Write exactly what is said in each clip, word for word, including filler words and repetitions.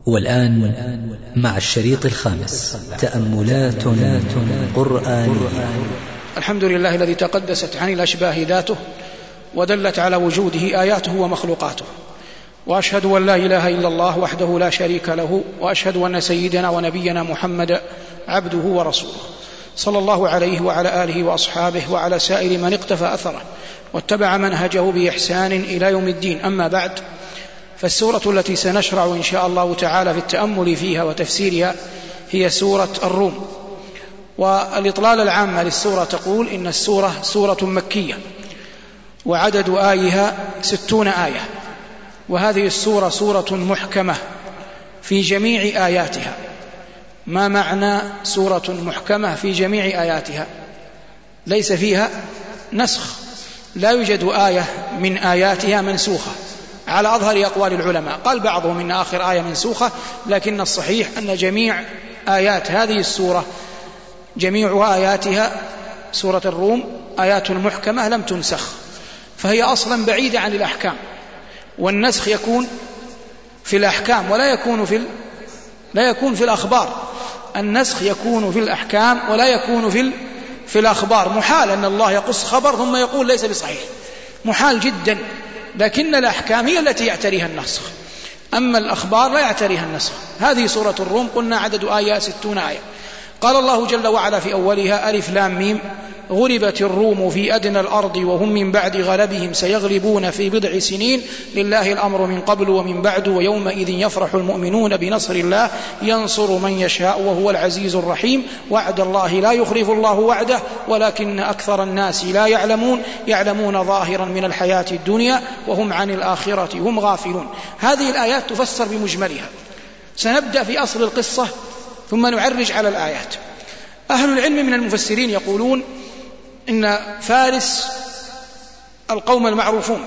والآن مع الشريط الخامس تأملات قرآنية. الحمد لله الذي تقدست عن الأشباه ذاته ودلت على وجوده آياته ومخلوقاته، وأشهد أن لا إله إلا الله وحده لا شريك له، وأشهد أن سيدنا ونبينا محمد عبده ورسوله، صلى الله عليه وعلى آله وأصحابه وعلى سائر من اقتفى أثره واتبع منهجه بإحسان إلى يوم الدين. أما بعد، فالسورة التي سنشرع إن شاء الله تعالى في التأمل فيها وتفسيرها هي سورة الروم. والإطلالة العامة للسورة تقول إن السورة سورة مكية، وعدد آيها ستون آية، وهذه السورة سورة محكمة في جميع آياتها. ما معنى سورة محكمة في جميع آياتها؟ ليس فيها نسخ، لا يوجد آية من آياتها منسوخة على أظهر أقوال العلماء. قال بعضهم إن آخر آية منسوخة، لكن الصحيح أن جميع آيات هذه السورة جميع آياتها سورة الروم آيات محكمة لم تنسخ، فهي أصلا بعيدة عن الأحكام، والنسخ يكون في الأحكام ولا يكون في ال... لا يكون في الأخبار. النسخ يكون في الأحكام ولا يكون في ال... في الأخبار. محال أن الله يقص خبر ثم يقول ليس بصحيح، محال جدا. لكن الأحكام هي التي يعتريها النسخ، أما الأخبار لا يعتريها النسخ. هذه سورة الروم قلنا عدد آية ستون آية. قال الله جل وعلا في أولها: ألف لام ميم، غلبت الروم في أدنى الأرض وهم من بعد غلبهم سيغلبون في بضع سنين، لله الأمر من قبل ومن بعد، ويومئذ يفرح المؤمنون بنصر الله ينصر من يشاء وهو العزيز الرحيم، وعد الله لا يخلف الله وعده ولكن أكثر الناس لا يعلمون، يعلمون ظاهرا من الحياة الدنيا وهم عن الآخرة هم غافلون. هذه الآيات تفسر بمجملها. سنبدأ في أصل القصة ثم نعرج على الآيات. أهل العلم من المفسرين يقولون إن فارس القوم المعروفون،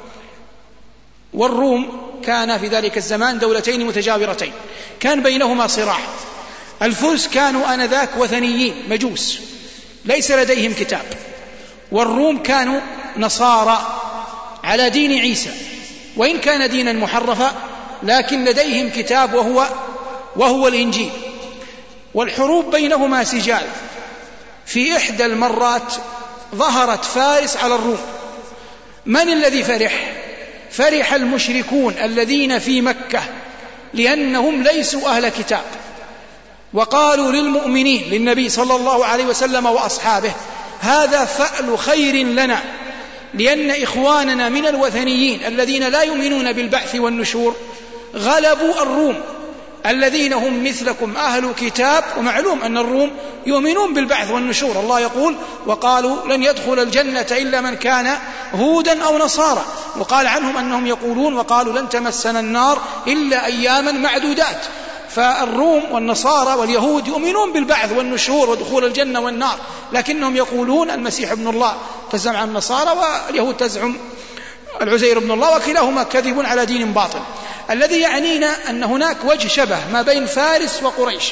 والروم كان في ذلك الزمان دولتين متجاورتين كان بينهما صراع. الفرس كانوا آنذاك وثنيين مجوس ليس لديهم كتاب، والروم كانوا نصارى على دين عيسى، وإن كان دينا محرفا لكن لديهم كتاب وهو وهو الإنجيل. والحروب بينهما سجال. في إحدى المرات ظهرت فارس على الروم. من الذي فرح؟ فرح المشركون الذين في مكة، لأنهم ليسوا أهل كتاب، وقالوا للمؤمنين للنبي صلى الله عليه وسلم وأصحابه: هذا فأل خير لنا، لأن إخواننا من الوثنيين الذين لا يؤمنون بالبعث والنشور غلبوا الروم الذين هم مثلكم أهل كتاب، ومعلوم أن الروم يؤمنون بالبعث والنشور. الله يقول: وقالوا لن يدخل الجنة إلا من كان هودا أو نصارى. وقال عنهم أنهم يقولون: وقالوا لن تمسنا النار إلا أياما معدودات. فالروم والنصارى واليهود يؤمنون بالبعث والنشور ودخول الجنة والنار، لكنهم يقولون المسيح ابن الله تزعم النصارى، واليهود تزعم العزير ابن الله، وكلاهما كذب على دين باطل. الذي يعنينا أن هناك وجه شبه ما بين فارس وقريش،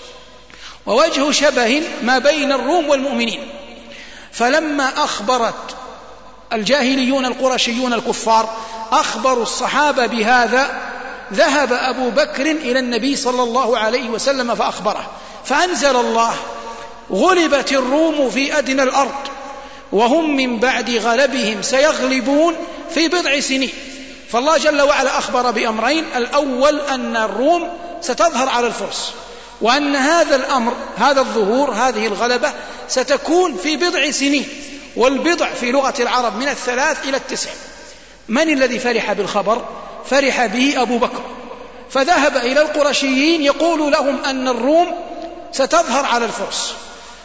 ووجه شبه ما بين الروم والمؤمنين. فلما أخبرت الجاهليون القرشيون الكفار أخبروا الصحابة بهذا، ذهب أبو بكر إلى النبي صلى الله عليه وسلم فأخبره، فأنزل الله: غلبت الروم في أدنى الأرض وهم من بعد غلبهم سيغلبون في بضع سنين. فالله جل وعلا أخبر بأمرين: الأول أن الروم ستظهر على الفرس، وأن هذا الأمر هذا الظهور هذه الغلبة ستكون في بضع سنين، والبضع في لغة العرب من الثلاث إلى التسع. من الذي فرح بالخبر؟ فرح به أبو بكر، فذهب إلى القرشيين يقول لهم أن الروم ستظهر على الفرس.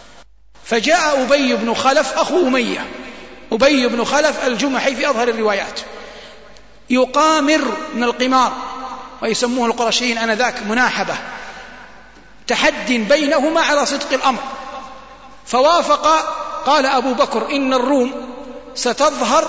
فجاء أبي بن خلف أخو أمية، أبي بن خلف الجمحي في أظهر الروايات، يقامر من القمار، ويسموه القرشيين آنذاك مناحبة، تحد بينهما على صدق الأمر. فوافق. قال أبو بكر: إن الروم ستظهر.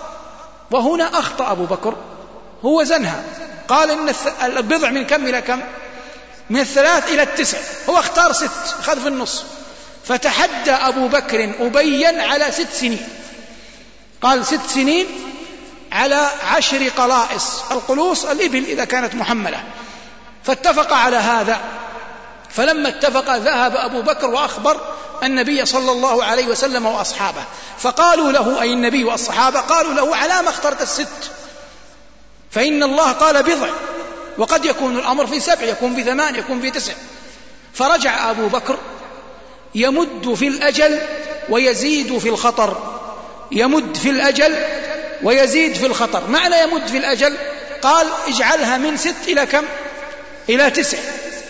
وهنا أخطأ أبو بكر، هو زنها، قال إن البضع من كم إلى كم؟ من الثلاث إلى التسع، هو اختار ست، خذ في النص. فتحدى أبو بكر أبيا على ست سنين، قال ست سنين على عشر قلائص. القلوص الإبل إذا كانت محملة، فاتفق على هذا. فلما اتفق ذهب أبو بكر وأخبر النبي صلى الله عليه وسلم وأصحابه، فقالوا له أي النبي والصحابة قالوا له على ما اخترت الست؟ فإن الله قال بضع، وقد يكون الأمر في سبع، يكون في ثمان، يكون في تسع. فرجع أبو بكر يمد في الأجل ويزيد في الخطر، يمد في الأجل ويزيد في الخطر. معنى يمد في الأجل قال اجعلها من ست إلى كم؟ إلى تسع.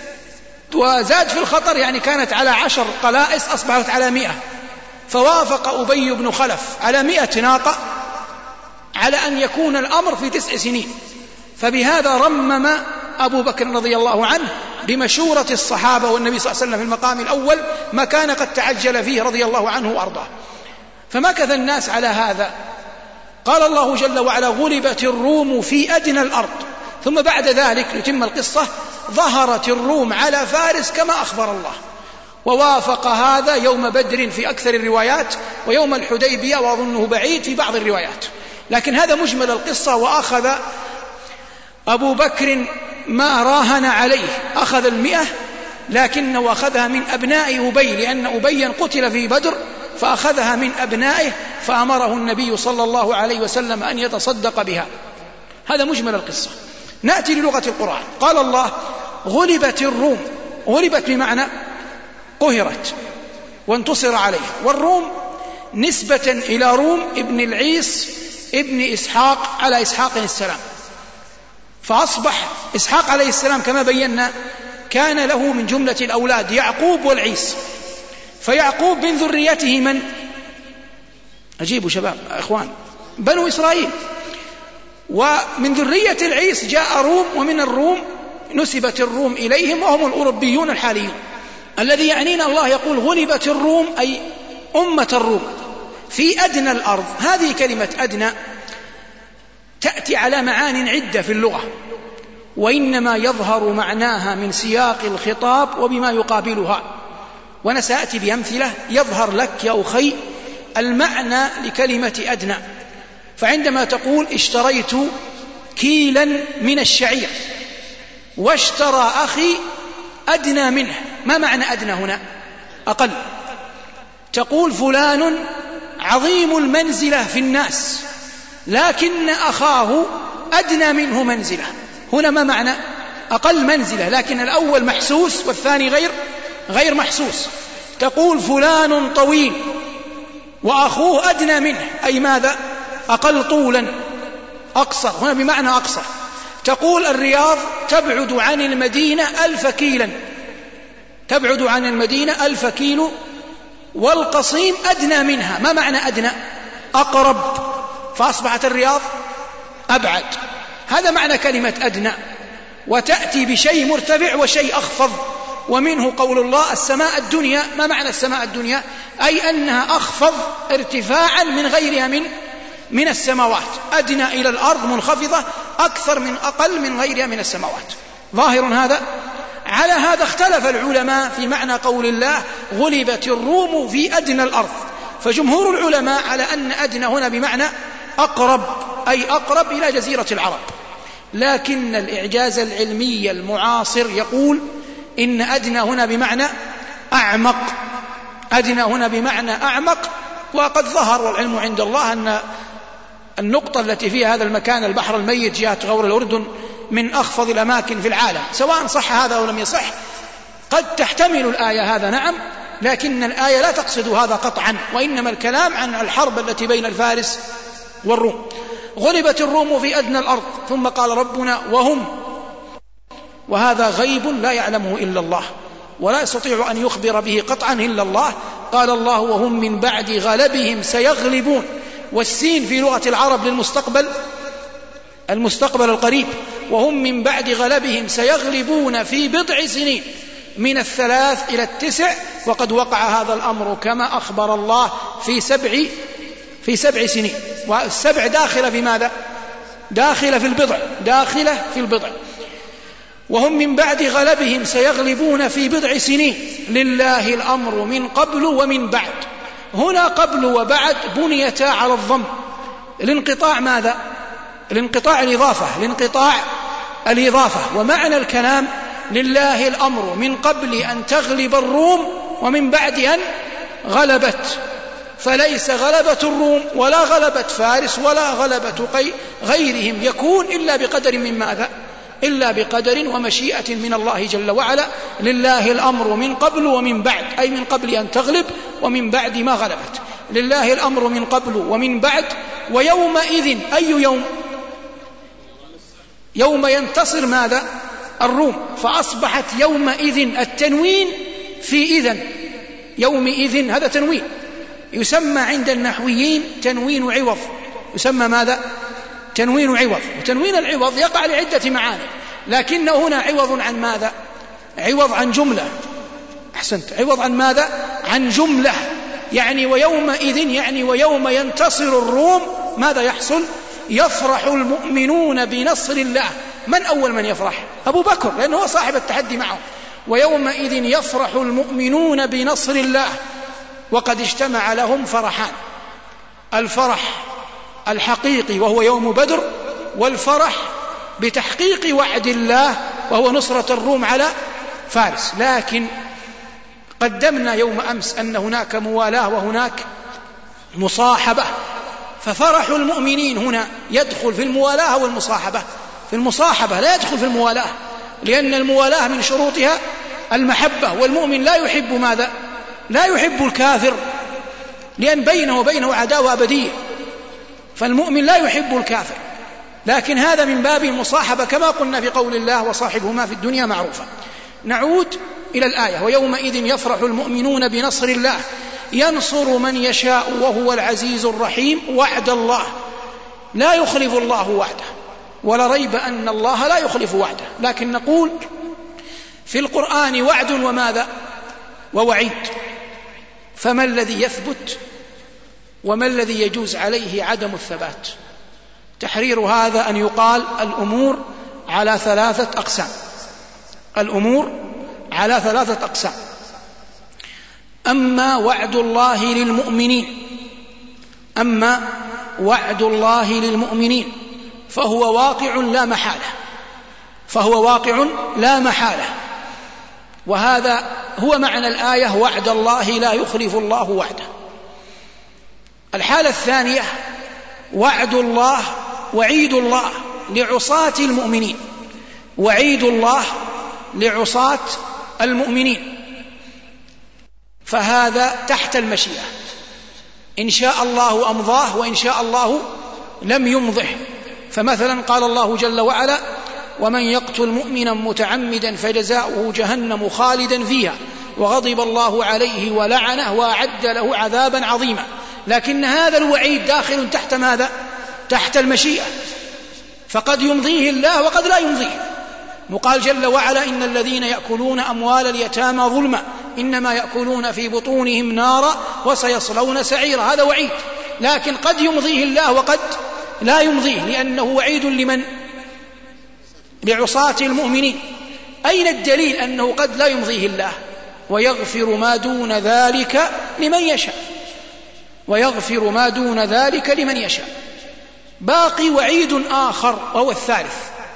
وزاد في الخطر يعني كانت على عشر قلائس أصبحت على مئة. فوافق أبي بن خلف على مئة ناقة على أن يكون الأمر في تسع سنين. فبهذا رمم أبو بكر رضي الله عنه بمشورة الصحابة والنبي صلى الله عليه وسلم في المقام الأول ما كان قد تعجل فيه رضي الله عنه وأرضاه. فمكث الناس على هذا. قال الله جل وعلا غلبت الروم في أدنى الأرض. ثم بعد ذلك يتم القصة ظهرت الروم على فارس كما أخبر الله، ووافق هذا يوم بدر في أكثر الروايات، ويوم الحديبية وأظنه بعيد في بعض الروايات. لكن هذا مجمل القصة. وأخذ أبو بكر ما راهن عليه، أخذ المئة، لكنه أخذها من أبناء أبي، لأن أبي قتل في بدر فأخذها من أبنائه، فأمره النبي صلى الله عليه وسلم أن يتصدق بها. هذا مجمل القصة. نأتي للغة القرآن. قال الله غلبت الروم، غلبت بمعنى قهرت وانتصر عليها. والروم نسبة إلى روم ابن العيس ابن إسحاق على إسحاق السلام. فأصبح إسحاق عليه السلام كما بينا كان له من جملة الأولاد يعقوب والعيس. فيعقوب من ذريته من؟ أجيبوا شباب أخوان، بنو إسرائيل. ومن ذرية العيس جاء روم، ومن الروم نسبت الروم إليهم وهم الأوروبيون الحاليون. الذي يعنينا الله يقول غلبت الروم أي أمة الروم في أدنى الأرض. هذه كلمة أدنى تأتي على معان عدة في اللغة، وإنما يظهر معناها من سياق الخطاب وبما يقابلها، وأنا سأتي بأمثلة يظهر لك يا أخي المعنى لكلمة أدنى. فعندما تقول اشتريت كيلا من الشعير واشترى أخي أدنى منه، ما معنى أدنى هنا؟ أقل. تقول فلان عظيم المنزلة في الناس لكن أخاه أدنى منه منزلة، هنا ما معنى؟ أقل منزلة، لكن الأول محسوس والثاني غير غير محسوس. تقول فلان طويل وأخوه أدنى منه، أي ماذا؟ أقل طولا، أقصر، هنا بمعنى أقصر. تقول الرياض تبعد عن المدينة ألف كيلا، تبعد عن المدينة ألف كيلو، والقصيم أدنى منها، ما معنى أدنى؟ أقرب، فأصبحت الرياض أبعد. هذا معنى كلمة أدنى. وتأتي بشيء مرتفع وشيء أخفض، ومنه قول الله السماء الدنيا. ما معنى السماء الدنيا؟ أي أنها أخفض ارتفاعا من غيرها من من السماوات، أدنى إلى الأرض منخفضة أكثر من أقل من غيرها من السماوات. ظاهر هذا؟ على هذا اختلف العلماء في معنى قول الله غلبت الروم في أدنى الأرض. فجمهور العلماء على أن أدنى هنا بمعنى أقرب، أي أقرب إلى جزيرة العرب. لكن الإعجاز العلمي المعاصر يقول إن أدنى هنا بمعنى أعمق، أدنى هنا بمعنى أعمق. وقد ظهر والعلم عند الله أن النقطة التي فيها هذا المكان البحر الميت جهة غور الأردن من أخفض الأماكن في العالم، سواء صح هذا أو لم يصح. قد تحتمل الآية هذا نعم، لكن الآية لا تقصد هذا قطعا، وإنما الكلام عن الحرب التي بين الفارس والروم. غلبت الروم في أدنى الأرض. ثم قال ربنا وهم، وهذا غيب لا يعلمه إلا الله، ولا يستطيع أن يخبر به قطعا إلا الله. قال الله وهم من بعد غلبهم سيغلبون، والسين في لغة العرب للمستقبل، المستقبل القريب. وهم من بعد غلبهم سيغلبون في بضع سنين، من الثلاث إلى التسع. وقد وقع هذا الأمر كما أخبر الله في سبع في سبع سنين. والسبع داخلة في ماذا؟ داخلة في البضع، داخلة في البضع. وهم من بعد غلبهم سيغلبون في بضع سنين، لله الأمر من قبل ومن بعد. هنا قبل وبعد بنيتا على الضم. الانقطاع ماذا؟ الانقطاع الإضافة، الانقطاع الإضافة. ومعنى الكلام لله الأمر من قبل أن تغلب الروم ومن بعد أن غلبت، فليس غلبة الروم ولا غلبة فارس ولا غلبة غيرهم يكون إلا بقدر من ماذا؟ إلا بقدر ومشيئة من الله جل وعلا. لله الأمر من قبل ومن بعد، أي من قبل أن تغلب ومن بعد ما غلبت. لله الأمر من قبل ومن بعد. ويومئذ، أي يوم؟ يوم ينتصر ماذا؟ الروم. فأصبحت يومئذ التنوين في إذن، يومئذ هذا تنوين يسمى عند النحويين تنوين عوض، يسمى ماذا؟ تنوين عوض. وتنوين العوض يقع لعدة معاني، لكن هنا عوض عن ماذا؟ عوض عن جملة. أحسنت، عوض عن ماذا؟ عن جملة. يعني ويومئذ، يعني ويوم ينتصر الروم ماذا يحصل؟ يفرح المؤمنون بنصر الله. من أول من يفرح؟ أبو بكر، لأنه هو صاحب التحدي معه. ويومئذ يفرح المؤمنون بنصر الله وقد اجتمع لهم فرحان: الفرح الحقيقي وهو يوم بدر، والفرح بتحقيق وعد الله وهو نصرة الروم على فارس. لكن قدمنا يوم أمس أن هناك موالاة وهناك مصاحبة، ففرح المؤمنين هنا يدخل في الموالاة والمصاحبة. في المصاحبة لا يدخل في الموالاة، لأن الموالاة من شروطها المحبة، والمؤمن لا يحب ماذا؟ لا يحب الكافر، لأن بينه وبينه عداوة أبدية، فالمؤمن لا يحب الكافر. لكن هذا من باب المصاحبة كما قلنا في قول الله: وصاحبهما في الدنيا معروفا. نعود إلى الآية: ويومئذ يفرح المؤمنون بنصر الله ينصر من يشاء وهو العزيز الرحيم. وعد الله لا يخلف الله وعده، ولا ريب أن الله لا يخلف وعده. لكن نقول في القرآن وعد وماذا؟ ووعيد، فما الذي يثبت وما الذي يجوز عليه عدم الثبات؟ تحرير هذا أن يقال الأمور على ثلاثة أقسام. الأمور على ثلاثة أقسام: أما وعد الله للمؤمنين أما وعد الله للمؤمنين فهو واقع لا محالة، فهو واقع لا محالة، وهذا هو معنى الآية: وعد الله لا يخلف الله وعده. الحالة الثانية: وعد الله وعيد الله لعصاة المؤمنين، وعيد الله لعصاة المؤمنين، فهذا تحت المشيئة، إن شاء الله أمضاه وإن شاء الله لم يمضه. فمثلا قال الله جل وعلا: ومن يقتل مؤمنا متعمدا فجزاؤه جهنم خالدا فيها وغضب الله عليه ولعنه وأعد له عذابا عظيما. لكن هذا الوعيد داخل تحت ماذا؟ تحت المشيئة، فقد يمضيه الله وقد لا يمضيه. وقال جل وعلا: إن الذين يأكلون أموال اليتامى ظلما إنما يأكلون في بطونهم نارا وسيصلون سعيرا. هذا وعيد، لكن قد يمضيه الله وقد لا يمضيه، لأنه وعيد لمن؟ لعصاة المؤمنين. أين الدليل أنه قد لا يمضيه الله؟ ويغفر ما دون ذلك لمن يشاء، ويغفر ما دون ذلك لمن يشاء. باقي وعيد آخر وهو الثالث،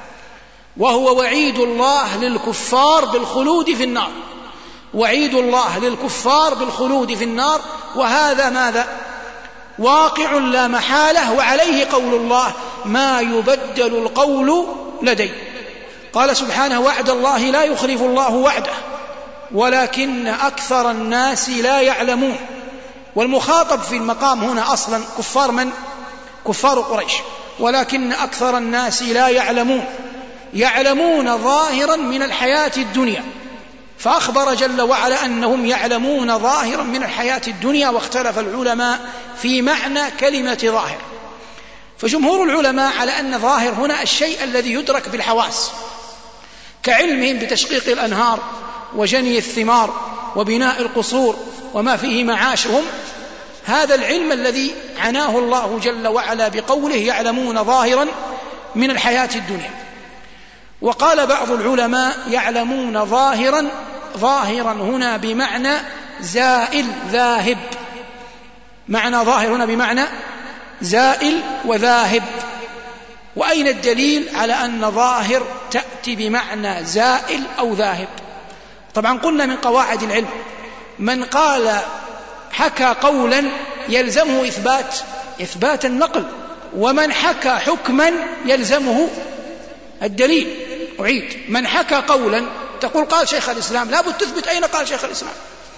وهو وعيد الله للكفار بالخلود في النار. وعيد الله للكفار بالخلود في النار، وهذا ماذا؟ واقع لا محالة، وعليه قول الله: ما يبدل القول لدي. قال سبحانه: وعد الله لا يخلف الله وعده ولكن أكثر الناس لا يعلمون. والمخاطب في المقام هنا أصلا كفار من؟ كفار قريش. ولكن أكثر الناس لا يعلمون، يعلمون ظاهرا من الحياة الدنيا، فأخبر جل وعلا أنهم يعلمون ظاهرا من الحياة الدنيا. واختلف العلماء في معنى كلمة ظاهر، فجمهور العلماء على أن ظاهر هنا الشيء الذي يدرك بالحواس، كعلمهم بتشقيق الأنهار وجني الثمار وبناء القصور وما فيه معاشهم. هذا العلم الذي عناه الله جل وعلا بقوله: يعلمون ظاهرا من الحياة الدنيا. وقال بعض العلماء: يعلمون ظاهرا، ظاهرا هنا بمعنى زائل ذاهب، معنى ظاهر هنا بمعنى زائل وذاهب. وأين الدليل على أن ظاهر تأتي بمعنى زائل أو ذاهب؟ طبعا قلنا من قواعد العلم من قال حكى قولا يلزمه إثبات إثبات النقل، ومن حكى حكما يلزمه الدليل. أعيد، من حكى قولا تقول قال شيخ الإسلام، لا بد تثبت أين قال شيخ الإسلام.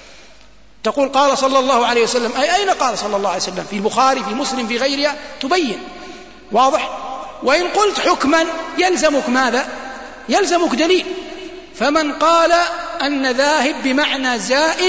تقول قال صلى الله عليه وسلم، أي أين قال صلى الله عليه وسلم؟ في البخاري، في مسلم، في غيرها، تبين. واضح؟ وإن قلت حكما يلزمك ماذا؟ يلزمك دليل. فمن قال أن ذاهب بمعنى زائل،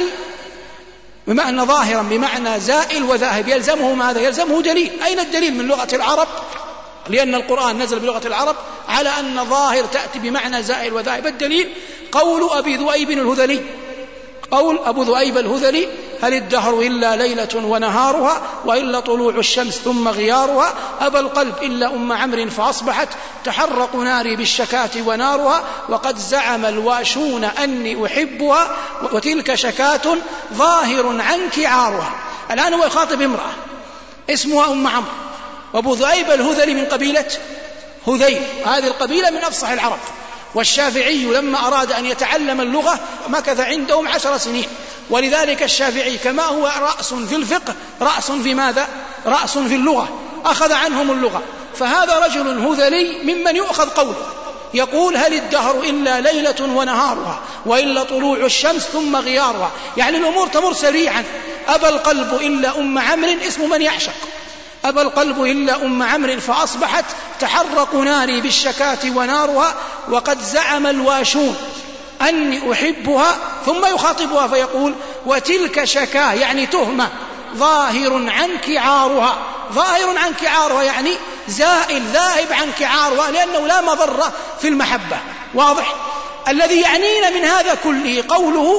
بمعنى ظاهرا بمعنى زائل وذاهب، يلزمه ماذا؟ يلزمه دليل. أين الدليل؟ من لغة العرب، لأن القرآن نزل بلغة العرب على أن ظاهر تأتي بمعنى زائل وذاهب. الدليل قول أبي ذؤيب الهذلي، قول أبو ذؤيب الهذلي: هل الدهر إلا ليلة ونهارها، وإلا طلوع الشمس ثم غيارها، أبى القلب إلا أم عمرو فأصبحت تحرق ناري بالشكاة ونارها، وقد زعم الواشون أني أحبها، وتلك شكاة ظاهر عنك عارها. الآن هو يخاطب امرأة اسمها أم عمرو، وأبو ذؤيب الهذلي من قبيلة هذيل، هذه القبيلة من أفصح العرب. والشافعي لما أراد أن يتعلم اللغة مكث عندهم عشر سنين، ولذلك الشافعي كما هو رأس في الفقه رأس في ماذا؟ رأس في اللغة، أخذ عنهم اللغة. فهذا رجل هذلي ممن يؤخذ قوله، يقول: هل الدهر إلا ليلة ونهارها، وإلا طلوع الشمس ثم غيارها، يعني الأمور تمر سريعا. أبى القلب إلا أم عمرو اسم من يعشق، أبى القلب إلا أم عمرو فأصبحت تحرق ناري بالشكاة ونارها، وقد زعم الواشون أني أحبها، ثم يخاطبها فيقول: وتلك شكاه، يعني تهمة، ظاهر عنك عارها، ظاهر عنك عارها يعني زائل ذاهب عنك عارها، لأنه لا مضرة في المحبة. واضح؟ الذي يعنينا من هذا كله قوله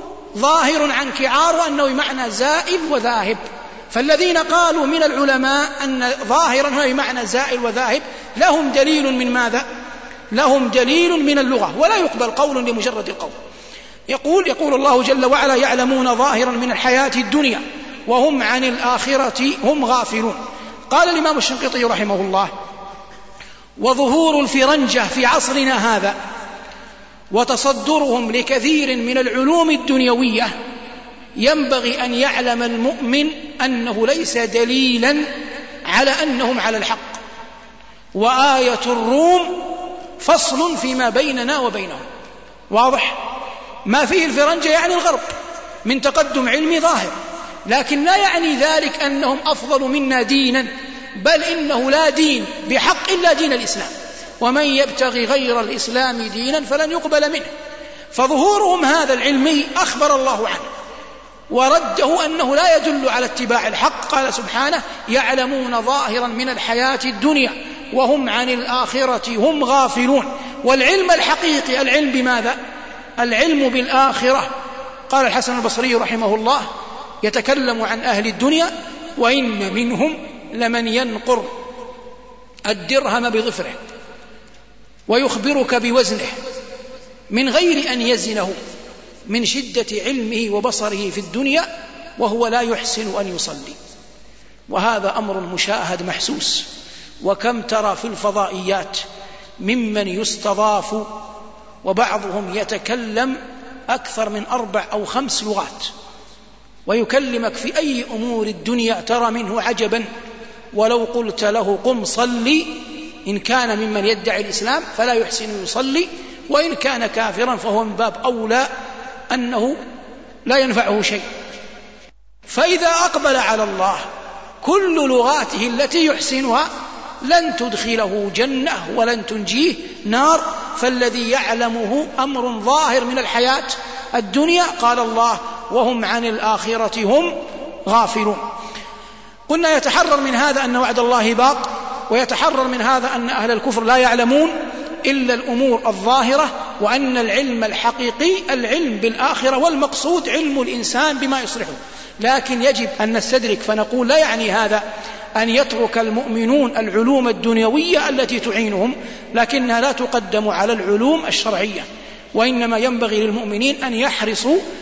ظاهر عنك عارها أنه بمعنى زائل وذاهب. فالذين قالوا من العلماء أن ظاهرا هو بمعنى زائل وذاهب لهم دليل من ماذا؟ لهم دليل من اللغة، ولا يقبل قول لمجرد القول. يقول يقول الله جل وعلا: يعلمون ظاهرا من الحياة الدنيا وهم عن الآخرة هم غافلون. قال الإمام الشنقيطي رحمه الله: وظهور الفرنجة في عصرنا هذا وتصدرهم لكثير من العلوم الدنيوية ينبغي أن يعلم المؤمن أنه ليس دليلا على أنهم على الحق، وآية الروم فصل فيما بيننا وبينهم. واضح؟ ما فيه الفرنجة يعني الغرب من تقدم علمي ظاهر، لكن لا يعني ذلك أنهم أفضل منا دينا، بل إنه لا دين بحق إلا دين الإسلام، ومن يبتغي غير الإسلام دينا فلن يقبل منه. فظهورهم هذا العلمي أخبر الله عنه ورده أنه لا يدل على اتباع الحق. قال سبحانه: يعلمون ظاهرا من الحياة الدنيا وهم عن الآخرة هم غافلون. والعلم الحقيقي العلم بماذا؟ العلم بالآخرة. قال الحسن البصري رحمه الله يتكلم عن أهل الدنيا: وإن منهم لمن ينقر الدرهم بظفره ويخبرك بوزنه من غير أن يزنه من شدة علمه وبصره في الدنيا وهو لا يحسن أن يصلي. وهذا أمر مشاهد محسوس. وكم ترى في الفضائيات ممن يستضاف وبعضهم يتكلم أكثر من أربع أو خمس لغات، ويكلمك في أي أمور الدنيا ترى منه عجبا، ولو قلت له قم صلي إن كان ممن يدعي الإسلام فلا يحسن يصلي، وإن كان كافرا فهو من باب أولى أنه لا ينفعه شيء. فإذا أقبل على الله كل لغاته التي يحسنها لن تدخله جنة ولن تنجيه نار. فالذي يعلمه أمر ظاهر من الحياة الدنيا. قال الله: وهم عن الآخرة هم غافلون. قلنا يتحرر من هذا أن وعد الله باق، ويتحرر من هذا أن أهل الكفر لا يعلمون إلا الأمور الظاهرة، وأن العلم الحقيقي العلم بالآخرة، والمقصود علم الإنسان بما يصلحه. لكن يجب أن نستدرك فنقول لا يعني هذا أن يترك المؤمنون العلوم الدنيوية التي تعينهم، لكنها لا تقدم على العلوم الشرعية، وإنما ينبغي للمؤمنين أن يحرصوا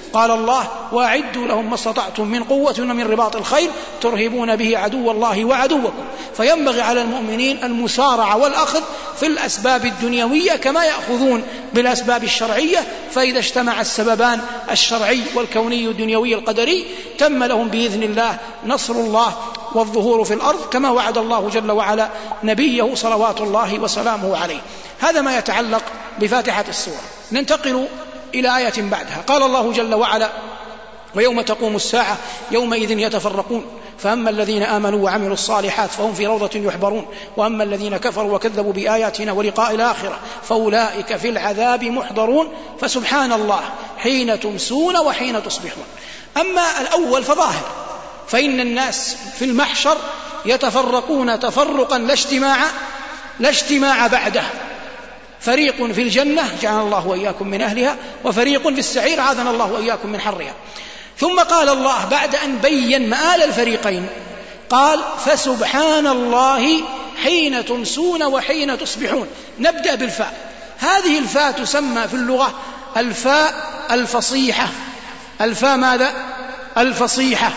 قال الله: وأعدوا لهم ما استطعتم من قوة ومن رباط الخيل ترهبون به عدو الله وعدوكم. فينبغي على المؤمنين المسارعة والأخذ في الأسباب الدنيوية كما يأخذون بالأسباب الشرعية، فإذا اجتمع السببان الشرعي والكوني الدنيوي القدري تم لهم بإذن الله نصر الله والظهور في الأرض كما وعد الله جل وعلا نبيه صلوات الله وسلامه عليه. هذا ما يتعلق بفاتحة السورة. ننتقل إلى آية بعدها. قال الله جل وعلا: ويوم تقوم الساعة يومئذ يتفرقون فأما الذين آمنوا وعملوا الصالحات فهم في روضة يحبرون وأما الذين كفروا وكذبوا بآياتنا ولقاء الآخرة فأولئك في العذاب محضرون فسبحان الله حين تمسون وحين تصبحون. أما الأول فظاهر، فإن الناس في المحشر يتفرقون تفرقا لا اجتماع لا اجتماع بعده، فريق في الجنة جعلنا الله وإياكم من أهلها وفريق في السعير عاذنا الله وإياكم من حرها. ثم قال الله بعد أن بين مآل الفريقين قال: فسبحان الله حين تمسون وحين تصبحون. نبدأ بالفاء. هذه الفاء تسمى في اللغة الفاء الفصيحة. الفاء ماذا؟ الفصيحة.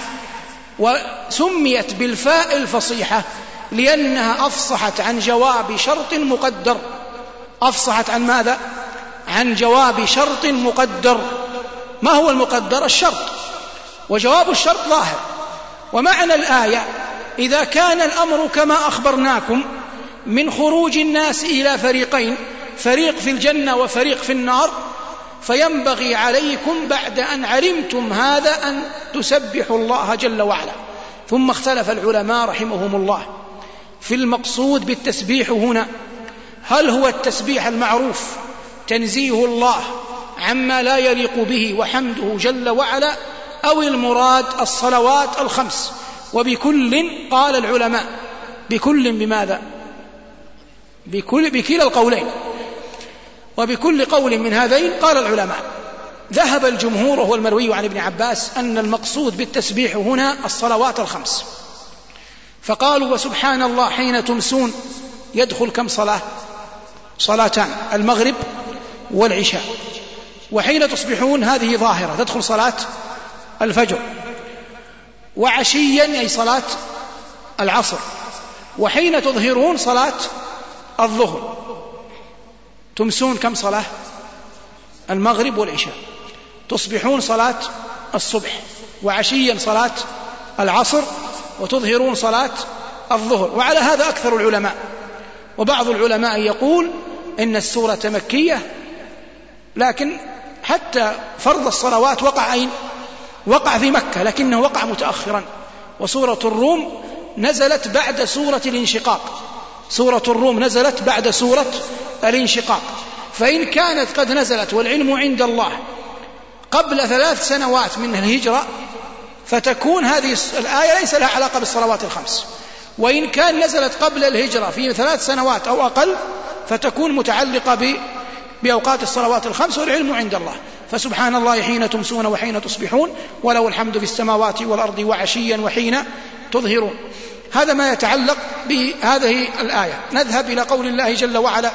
وسميت بالفاء الفصيحة لأنها أفصحت عن جواب شرط مقدر. أفصحت عن ماذا؟ عن جواب شرط مقدر. ما هو المقدر؟ الشرط، وجواب الشرط ظاهر. ومعنى الآية: إذا كان الأمر كما أخبرناكم من خروج الناس إلى فريقين، فريق في الجنة وفريق في النار، فينبغي عليكم بعد أن علمتم هذا أن تسبحوا الله جل وعلا. ثم اختلف العلماء رحمهم الله في المقصود بالتسبيح هنا، هل هو التسبيح المعروف تنزيه الله عما لا يليق به وحمده جل وعلا، أو المراد الصلوات الخمس؟ وبكل قال العلماء بكل بماذا؟ بكل بكلا القولين. وبكل قول من هذين قال العلماء. ذهب الجمهور وهو المروي عن ابن عباس أن المقصود بالتسبيح هنا الصلوات الخمس، فقالوا: وسبحان الله حين تمسون يدخل كم صلاة؟ صلاتان، المغرب والعشاء. وحين تصبحون هذه ظاهرة تدخل صلاة الفجر. وعشيا أي صلاة العصر. وحين تظهرون صلاة الظهر. تمسون كم صلاة؟ المغرب والعشاء. تصبحون صلاة الصبح. وعشيا صلاة العصر. وتظهرون صلاة الظهر. وعلى هذا أكثر العلماء. وبعض العلماء يقول إن السورة مكية، لكن حتى فرض الصلوات وقع أين؟ وقع في مكة، لكنه وقع متأخرا. وسورة الروم نزلت بعد سورة الانشقاق. سورة الروم نزلت بعد سورة الانشقاق. فإن كانت قد نزلت والعلم عند الله قبل ثلاث سنوات من الهجرة، فتكون هذه الآية ليس لها علاقة بالصلوات الخمس. وإن كان نزلت قبل الهجرة في ثلاث سنوات أو أقل، فتكون متعلقة بأوقات الصلوات الخمس والعلم عند الله. فسبحان الله حين تمسون وحين تصبحون وله الحمد في السماوات والأرض وعشيا وحين تظهرون. هذا ما يتعلق بهذه الآية. نذهب إلى قول الله جل وعلا: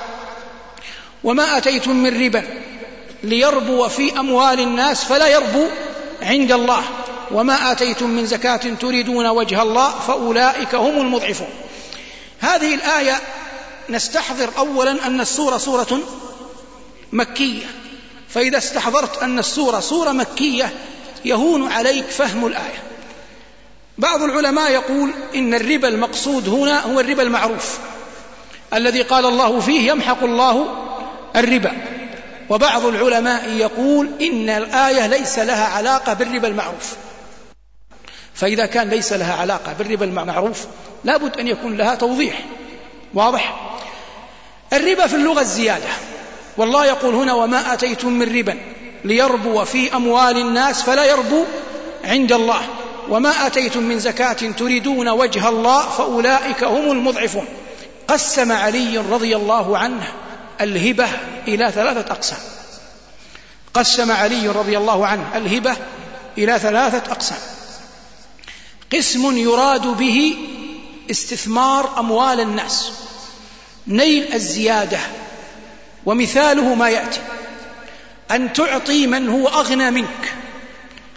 وما أتيتم من ربا ليربو في أموال الناس فلا يربو عند الله وما آتيتم من زكاة تريدون وجه الله فأولئك هم المضعفون. هذه الآية نستحضر أولا أن السورة سورة مكية، فإذا استحضرت أن السورة سورة مكية يهون عليك فهم الآية. بعض العلماء يقول إن الربا المقصود هنا هو الربا المعروف الذي قال الله فيه يمحق الله الربا. وبعض العلماء يقول إن الآية ليس لها علاقة بالربا المعروف. فإذا كان ليس لها علاقة بالربا المعروف لابد أن يكون لها توضيح واضح. الربا في اللغة الزيادة، والله يقول هنا: وما أتيتم من ربا ليربو في أموال الناس فلا يربو عند الله وما أتيتم من زكاة تريدون وجه الله فأولئك هم المضعفون. قسم علي رضي الله عنه الهبة إلى ثلاثة أقسام. قسم علي رضي الله عنه الهبة إلى ثلاثة أقسام. قسم يراد به استثمار أموال الناس، نيل الزيادة، ومثاله ما يأتي: أن تعطي من هو أغنى منك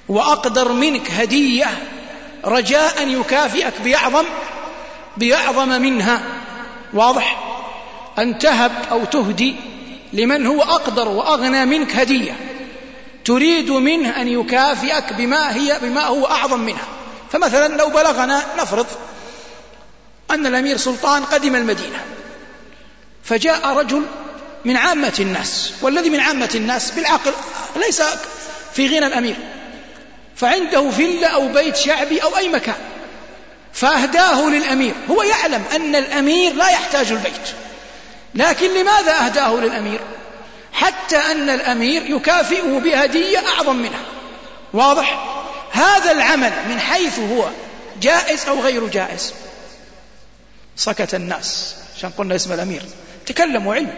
وأقدر منك هدية رجاء أن يكافئك بأعظم بأعظم منها. واضح؟ أن تهب أو تهدي لمن هو أقدر وأغنى منك هدية تريد منه أن يكافئك بما هي بما هو أعظم منها. فمثلا لو بلغنا نفرض أن الأمير سلطان قدم المدينة، فجاء رجل من عامة الناس، والذي من عامة الناس بالعقل ليس في غنى الأمير، فعنده فيلا أو بيت شعبي أو أي مكان، فأهداه للأمير. هو يعلم أن الأمير لا يحتاج البيت، لكن لماذا أهداه للأمير؟ حتى أن الأمير يكافئه بهدية أعظم منها. واضح؟ هذا العمل من حيث هو جائز أو غير جائز؟ سكت الناس عشان قلنا اسم الأمير، تكلموا علم.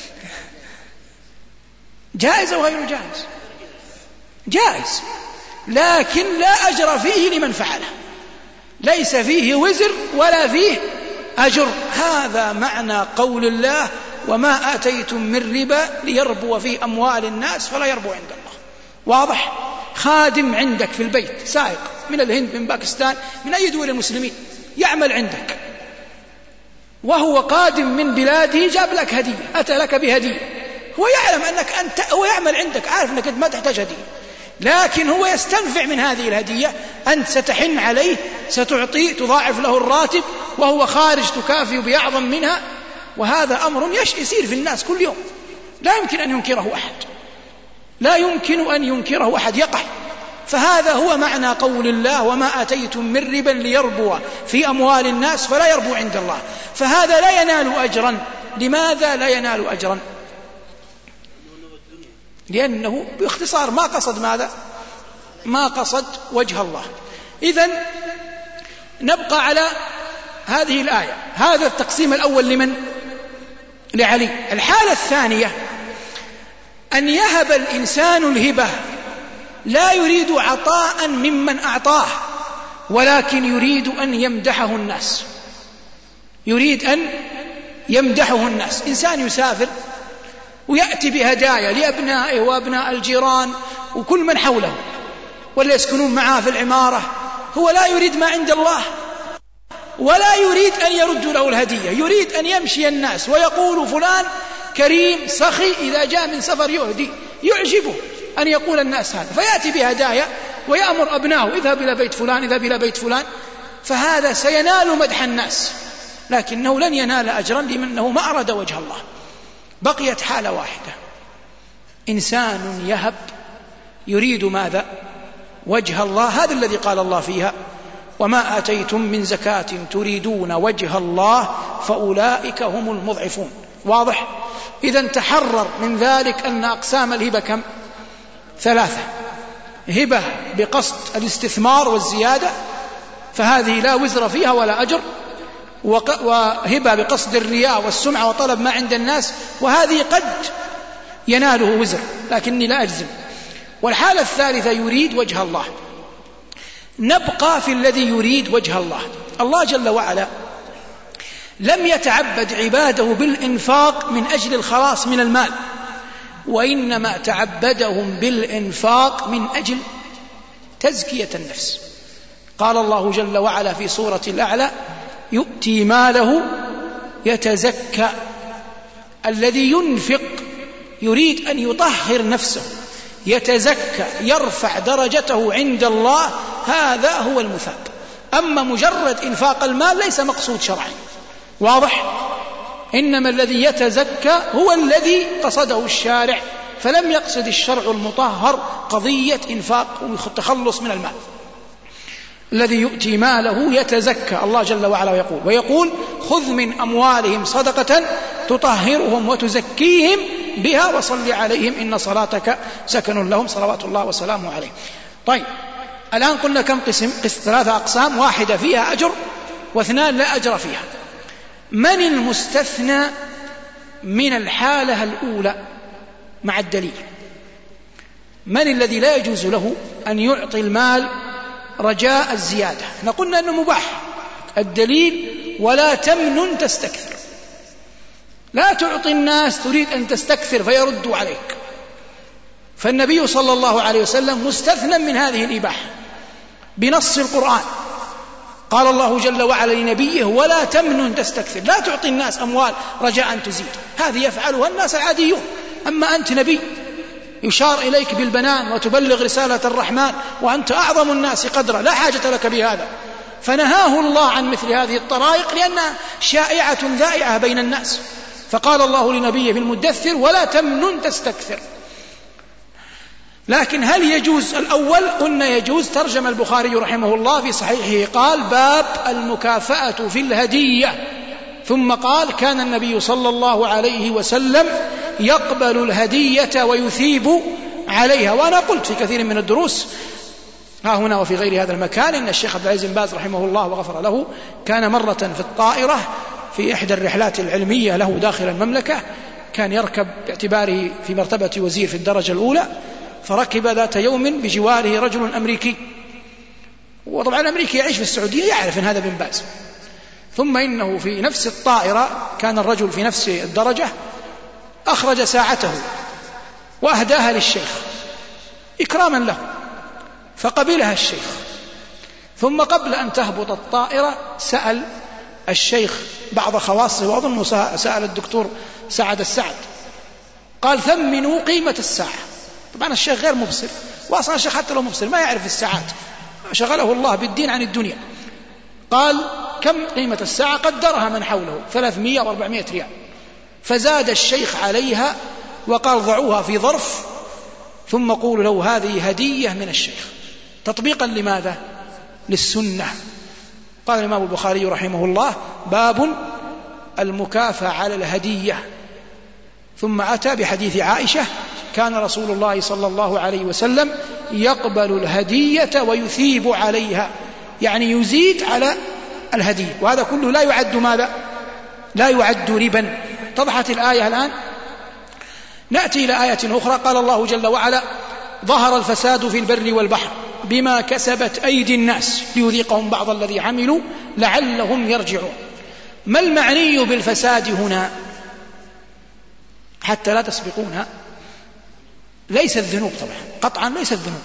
جائز أو غير جائز؟ جائز، لكن لا أجر فيه لمن فعله، ليس فيه وزر ولا فيه أجر. هذا معنى قول الله: وما آتيتم من ربا ليربو في أموال الناس فلا يربو عند الله. واضح؟ خادم عندك في البيت، سائق من الهند، من باكستان، من أي دول المسلمين، يعمل عندك وهو قادم من بلاده، جاب لك هدية، أتى لك بهدية. هو يعلم أنك أنت هو يعمل عندك، عارف أنك ما تحتاج هدية، لكن هو يستنفع من هذه الهدية. أنت ستحن عليه، ستعطيه، تضاعف له الراتب، وهو خارج تكافئ بأعظم منها. وهذا أمر يصير في الناس كل يوم، لا يمكن أن ينكره أحد، لا يمكن أن ينكره أحد، يقع. فهذا هو معنى قول الله: وما آتيتم من ربا ليربو في أموال الناس فلا يربو عند الله. فهذا لا ينال أجرا. لماذا لا ينال أجرا؟ لأنه باختصار ما قصد ماذا؟ ما قصد وجه الله. إذن نبقى على هذه الآية. هذا التقسيم الأول لمن؟ لعلي. الحالة الثانية أن يهب الإنسان الهبة لا يريد عطاء ممن أعطاه، ولكن يريد أن يمدحه الناس، يريد أن يمدحه الناس. إنسان يسافر ويأتي بهدايا لأبنائه وأبناء الجيران وكل من حوله ولا يسكنون معه في العمارة، هو لا يريد ما عند الله، ولا يريد أن يرد له الهدية، يريد أن يمشي الناس ويقول فلان كريم سخي، إذا جاء من سفر يهدي، يعجبه أن يقول الناس هذا، فيأتي بهدايا ويأمر أبنائه: اذهب إلى بيت فلان، اذهب إلى بيت فلان. فهذا سينال مدح الناس، لكنه لن ينال أجرا لمنه ما أراد وجه الله. بقيت حالة واحدة: إنسان يهب يريد ماذا؟ وجه الله. هذا الذي قال الله فيها: وما آتيتم من زكاة تريدون وجه الله فأولئك هم المضعفون. واضح؟ إذن تحرر من ذلك أن أقسام الهبة كم؟ ثلاثة: هبة بقصد الاستثمار والزيادة، فهذه لا وزر فيها ولا أجر، وهبة بقصد الرياء والسمعة وطلب ما عند الناس، وهذه قد يناله وزر لكني لا أجزم. والحالة الثالثة يريد وجه الله. نبقى في الذي يريد وجه الله. الله جل وعلا لم يتعبد عباده بالإنفاق من أجل الخلاص من المال، وإنما تعبدهم بالإنفاق من أجل تزكية النفس. قال الله جل وعلا في سورة الأعلى: يؤتي ماله يتزكى. الذي ينفق يريد أن يطهر نفسه، يتزكى، يرفع درجته عند الله، هذا هو المثاب. أما مجرد إنفاق المال ليس مقصود شرعا. واضح؟ إنما الذي يتزكى هو الذي قصده الشارع، فلم يقصد الشرع المطهر قضية إنفاق والتخلص من المال. الذي يؤتي ماله يتزكى، الله جل وعلا يقول ويقول: خذ من أموالهم صدقة تطهرهم وتزكيهم بها وصل عليهم إن صلاتك سكن لهم، صلوات الله وسلامه عليه. طيب، الآن قلنا كم قسم؟ قسم ثلاثة أقسام: واحدة فيها أجر واثنان لا أجر فيها. من المستثنى من الحالة الأولى مع الدليل؟ من الذي لا يجوز له أن يعطي المال رجاء الزيادة؟ نقولنا أنه مباح. الدليل: ولا تمنن تستكثر. لا تعطي الناس تريد أن تستكثر فيردوا عليك. فالنبي صلى الله عليه وسلم مستثنى من هذه الإباحة بنص القرآن. قال الله جل وعلا لنبيه: ولا تمنن تستكثر، لا تعطي الناس أموال رجاء أن تزيد، هذه يفعلها الناس العاديون، أما أنت نبي يشار إليك بالبنان وتبلغ رسالة الرحمن وأنت أعظم الناس قدرا، لا حاجة لك بهذا. فنهاه الله عن مثل هذه الطرائق لأنها شائعة ذائعة بين الناس. فقال الله لنبيه في المدثر: ولا تمنن تستكثر. لكن هل يجوز الأول؟ قلنا يجوز. ترجم البخاري رحمه الله في صحيحه قال: باب المكافأة في الهدية، ثم قال: كان النبي صلى الله عليه وسلم يقبل الهدية ويثيب عليها. وأنا قلت في كثير من الدروس ها هنا وفي غير هذا المكان إن الشيخ عبد العزيز بن باز رحمه الله وغفر له كان مرة في الطائرة في إحدى الرحلات العلمية له داخل المملكة، كان يركب باعتباره في مرتبة وزير في الدرجة الأولى، فركب ذات يوم بجواره رجل أمريكي، وطبعا الأمريكي يعيش في السعودية يعرف أن هذا بن باز. ثم إنه في نفس الطائرة كان الرجل في نفس الدرجة أخرج ساعته وأهداها للشيخ إكراما له، فقبلها الشيخ. ثم قبل أن تهبط الطائرة سأل الشيخ بعض خواصه، وأظن سأل الدكتور سعد السعد، قال: ثمنوا قيمة الساعة. طبعا الشيخ غير مبصر، وأصلا الشيخ حتى لو مبصر ما يعرف الساعات، شغله الله بالدين عن الدنيا. قال: كم قيمة الساعة؟ قدرها من حوله ثلاثمائة وأربعمائة ريال. فزاد الشيخ عليها وقال: ضعوها في ظرف ثم قولوا له هذه هدية من الشيخ، تطبيقا لماذا؟ للسنة. قال الإمام البخاري رحمه الله: باب المكافأة على الهدية. ثم أتى بحديث عائشة: كان رسول الله صلى الله عليه وسلم يقبل الهدية ويثيب عليها، يعني يزيد على الهدية. وهذا كله لا يعد ماذا؟ لا يعد ربا. اتضحت الآية الآن. نأتي إلى آية أخرى. قال الله جل وعلا: ظهر الفساد في البر والبحر بما كسبت أيدي الناس ليذيقهم بعض الذي عملوا لعلهم يرجعون. ما المعني بالفساد هنا حتى لا تسبقونها؟ ليس الذنوب طبعا، قطعا ليس الذنوب،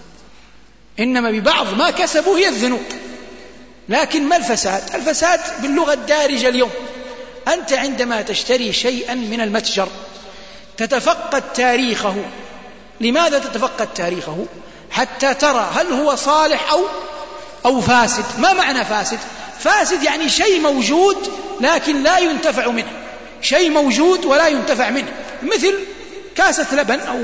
إنما ببعض ما كسبوا هي الذنوب. لكن ما الفساد؟ الفساد باللغة الدارجة اليوم، أنت عندما تشتري شيئا من المتجر تتفقد تاريخه. لماذا تتفقد تاريخه؟ حتى ترى هل هو صالح أو أو فاسد. ما معنى فاسد؟ فاسد يعني شيء موجود لكن لا ينتفع منه، شيء موجود ولا ينتفع منه، مثل كاسة لبن أو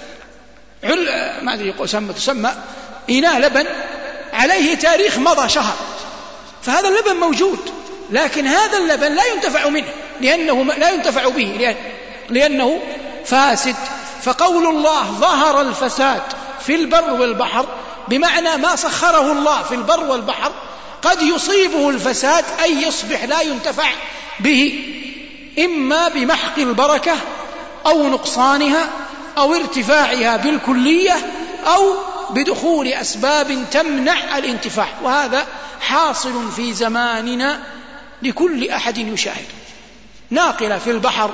عل ما أدري تسمى تسمى إناء لبن عليه تاريخ مضى شهر، فهذا اللبن موجود لكن هذا اللبن لا ينتفع منه لأنه لا ينتفع به لأنه فاسد. فقول الله ظهر الفساد في البر والبحر بمعنى ما سخره الله في البر والبحر قد يصيبه الفساد أي يصبح لا ينتفع به، إما بمحق البركة أو نقصانها أو ارتفاعها بالكلية أو بدخول أسباب تمنع الانتفاع. وهذا حاصل في زماننا لكل أحد يشاهد. ناقلة في البحر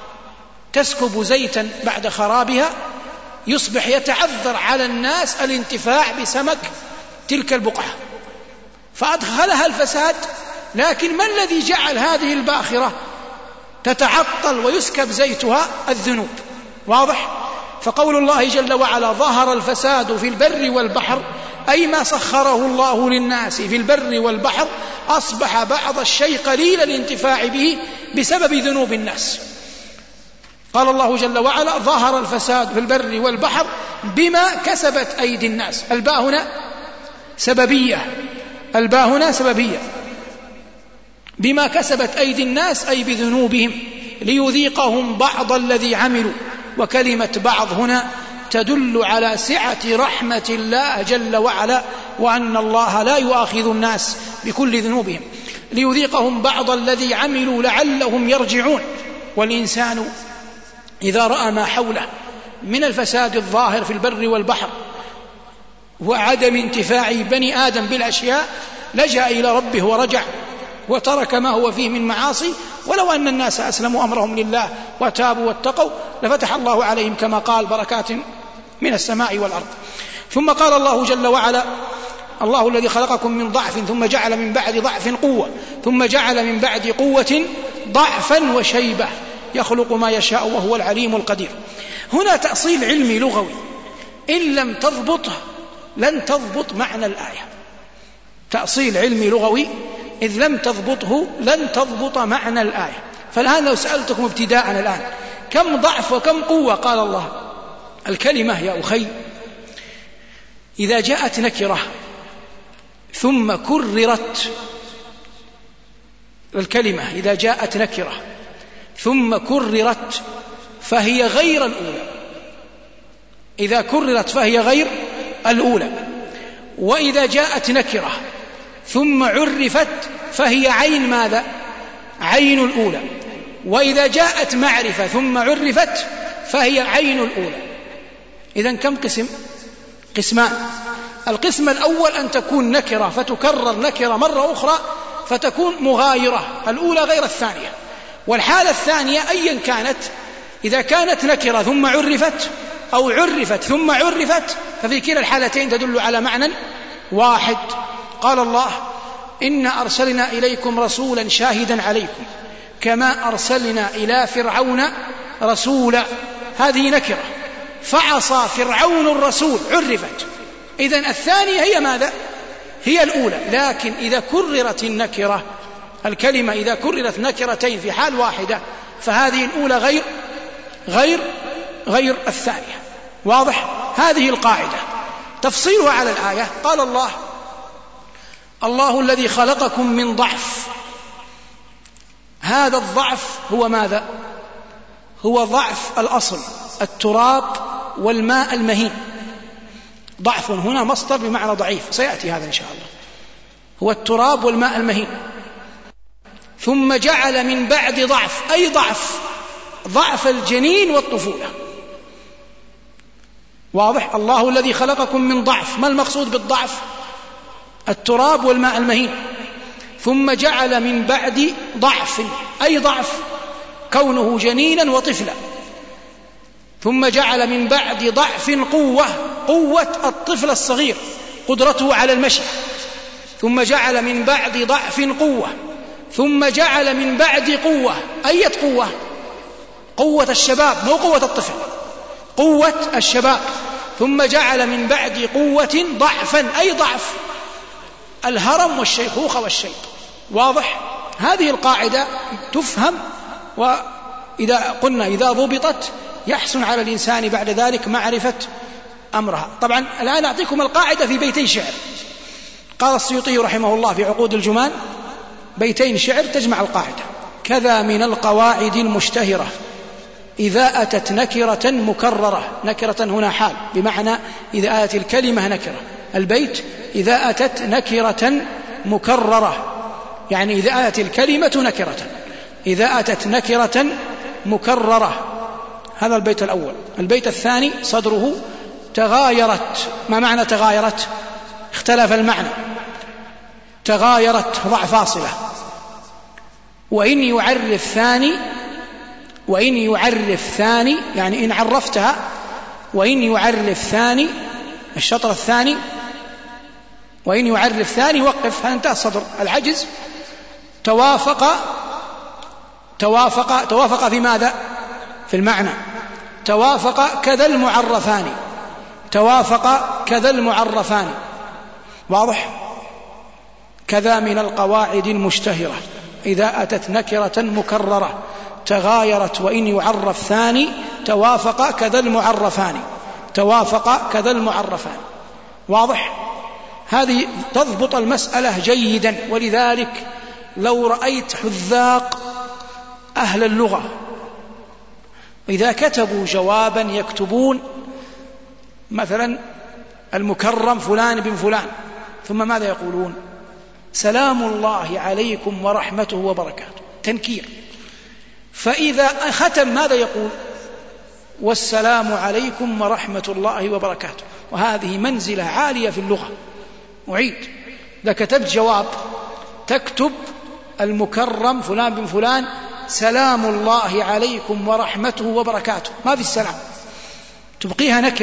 تسكب زيتا بعد خرابها يصبح يتعذر على الناس الانتفاع بسمك تلك البقعة، فأدخلها الفساد. لكن ما الذي جعل هذه الباخرة تتعطل ويسكب زيتها؟ الذنوب. واضح؟ فقول الله جل وعلا ظهر الفساد في البر والبحر أي ما سخره الله للناس في البر والبحر أصبح بعض الشيء قليل الانتفاع به بسبب ذنوب الناس. قال الله جل وعلا ظهر الفساد في البر والبحر بما كسبت أيدي الناس. الباء هنا سببية، الباء هنا سببية. بما كسبت أيدي الناس أي بذنوبهم ليذيقهم بعض الذي عملوا. وكلمة بعض هنا تدل على سعة رحمة الله جل وعلا وأن الله لا يؤاخذ الناس بكل ذنوبهم. ليذيقهم بعض الذي عملوا لعلهم يرجعون. والإنسان إذا رأى ما حوله من الفساد الظاهر في البر والبحر وعدم انتفاع بني آدم بالأشياء لجأ إلى ربه ورجع وترك ما هو فيه من معاصي. ولو أن الناس أسلموا أمرهم لله وتابوا واتقوا لفتح الله عليهم كما قال بركات من السماء والأرض. ثم قال الله جل وعلا: الله الذي خلقكم من ضعف ثم جعل من بعد ضعف قوة ثم جعل من بعد قوة ضعفا وشيبة يخلق ما يشاء وهو العليم القدير. هنا تأصيل علمي لغوي إن لم تضبطه لن تضبط معنى الآية. تأصيل علمي لغوي إذ لم تضبطه لن تضبط معنى الآية. فالآن لو سألتكم ابتداء الآن كم ضعف وكم قوة؟ قال الله: الكلمة يا أخي إذا جاءت نكرة ثم كررت، الكلمة إذا جاءت نكرة ثم كررت فهي غير الأولى. إذا كررت فهي غير الأولى. وإذا جاءت نكرة ثم عرفت فهي عين ماذا؟ عين الأولى. وإذا جاءت معرفة ثم عرفت فهي عين الأولى. إذن كم قسم؟ قسمان. القسم الأول أن تكون نكرة فتكرر نكرة مرة أخرى فتكون مغايرة، الأولى غير الثانية. والحالة الثانية أيا كانت، إذا كانت نكرة ثم عرفت أو عرفت ثم عرفت ففي كلا الحالتين تدل على معنى واحد. قال الله: إنا أرسلنا إليكم رسولا شاهدا عليكم كما أرسلنا إلى فرعون رسولا. هذه نكرة، فعصى فرعون الرسول، عرفت. إذن الثانية هي ماذا؟ هي الأولى. لكن إذا كررت النكرة، الكلمة إذا كررت نكرتين في حال واحدة فهذه الأولى غير غير غير الثانية. واضح؟ هذه القاعدة. تفصيلها على الآية: قال الله: الله الذي خلقكم من ضعف. هذا الضعف هو ماذا؟ هو ضعف الأصل، التراب والماء المهين. ضعف هنا مصدر بمعنى ضعيف، سيأتي هذا إن شاء الله. هو التراب والماء المهين. ثم جعل من بعد ضعف، أي ضعف؟ ضعف الجنين والطفولة. واضح؟ الله الذي خلقكم من ضعف. ما المقصود بالضعف؟ التراب والماء المهين. ثم جعل من بعد ضعف، أي ضعف؟ كونه جنينا وطفلا. ثم جعل من بعد ضعف قوة، قوة الطفل الصغير، قدرته على المشي. ثم جعل من بعد ضعف قوة. ثم جعل من بعد قوة، أية قوة؟ قوة الشباب، مو قوة الطفل، قوة الشباب. ثم جعل من بعد قوة ضعفا، أي ضعف؟ الهرم والشيخوخة والشيب. واضح؟ هذه القاعدة تفهم، وإذا قلنا إذا ضبطت يحسن على الإنسان بعد ذلك معرفة أمرها. طبعا الآن أعطيكم القاعدة في بيتين شعر. قال السيوطي رحمه الله في عقود الجمان: بيتين شعر تجمع القاعدة: كذا من القواعد المشتهرة إذا أتت نكرة مكررة. نكرة هنا حال، بمعنى إذا أتت الكلمة نكرة. البيت: إذا أتت نكرة مكررة، يعني إذا أتت الكلمة نكرة. إذا أتت نكرة مكررة. هذا البيت الأول. البيت الثاني صدره: تغايرت. ما معنى تغايرت؟ اختلف المعنى. تغايرت ضع فاصلة. وإن يعرف ثاني، وإن يعرف ثاني يعني إن عرفتها، وإن يعرف ثاني الشطر الثاني، وإن يعرف ثاني وقف، انتهى الصدر. العجز: توافق. توافق توافق في ماذا؟ في المعنى. توافق كذا المعرفان. توافق كذا المعرفان. واضح؟ كذا من القواعد المشتهرة إذا أتت نكرة مكررة تغايرت وإن يعرف ثاني توافق كذا المعرفان. توافق كذا المعرفان. واضح؟ هذه تضبط المسألة جيدا. ولذلك لو رأيت حذاق أهل اللغة إذا كتبوا جوابا يكتبون مثلا المكرم فلان بن فلان، ثم ماذا يقولون؟ سلام الله عليكم ورحمته وبركاته، تنكير. فإذا ختم ماذا يقول؟ والسلام عليكم ورحمة الله وبركاته. وهذه منزلة عالية في اللغة. أعيد: إذا كتبت جواب تكتب المكرم فلان بن فلان سلام الله عليكم ورحمته وبركاته، ما في السلام، تبقيها نكرة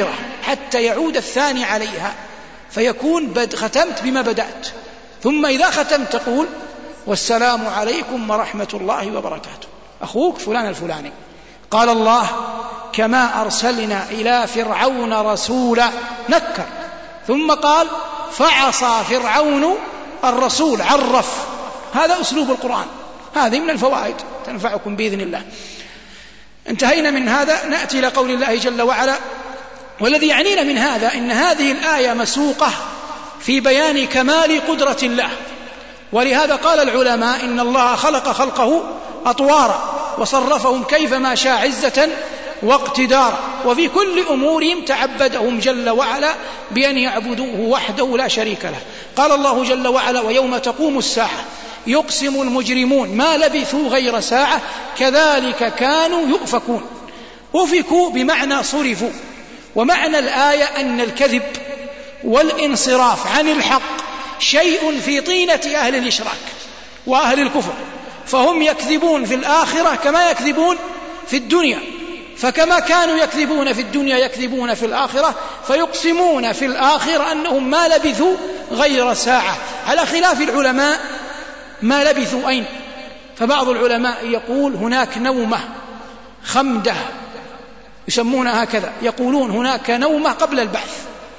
حتى يعود الثاني عليها، فيكون بد ختمت بما بدأت. ثم إذا ختمت تقول والسلام عليكم ورحمة الله وبركاته، أخوك فلان الفلاني. قال الله كما أرسلنا إلى فرعون رسولا، نكر، ثم قال فعصى فرعون الرسول، عرف. هذا أسلوب القرآن، هذه من الفوائد تنفعكم بإذن الله. انتهينا من هذا، نأتي إلى قول الله جل وعلا. والذي يعنينا من هذا إن هذه الآية مسوقة في بيان كمال قدرة الله، ولهذا قال العلماء إن الله خلق خلقه أطوارا وصرفهم كيفما شاء عزة واقتدارا، وفي كل أمورهم تعبدهم جل وعلا بأن يعبدوه وحده لا شريك له. قال الله جل وعلا ويوم تقوم الساعة يقسم المجرمون ما لبثوا غير ساعة كذلك كانوا يؤفكون. أفكوا بمعنى صرفوا. ومعنى الآية أن الكذب والانصراف عن الحق شيء في طينة أهل الإشراك وأهل الكفر، فهم يكذبون في الآخرة كما يكذبون في الدنيا، فكما كانوا يكذبون في الدنيا يكذبون في الآخرة، فيقسمون في الآخرة أنهم ما لبثوا غير ساعة، على خلاف العلماء ما لبثوا أين. فبعض العلماء يقول هناك نومة خمدة يسمونها هكذا، يقولون هناك نومة قبل البعث.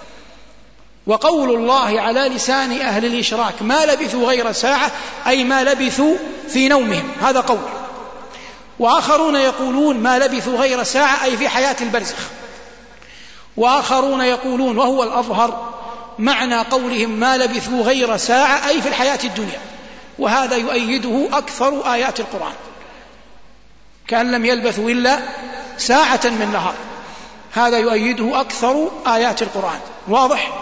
وقول الله على لسان أهل الإشراك ما لبثوا غير ساعة أي ما لبثوا في نومهم، هذا قول. وآخرون يقولون ما لبثوا غير ساعة أي في حياة البرزخ. وآخرون يقولون وهو الأظهر معنى قولهم ما لبثوا غير ساعة أي في الحياة الدنيا، وهذا يؤيده أكثر آيات القرآن، كأن لم يلبثوا إلا ساعة من نهار، هذا يؤيده أكثر آيات القرآن. واضح؟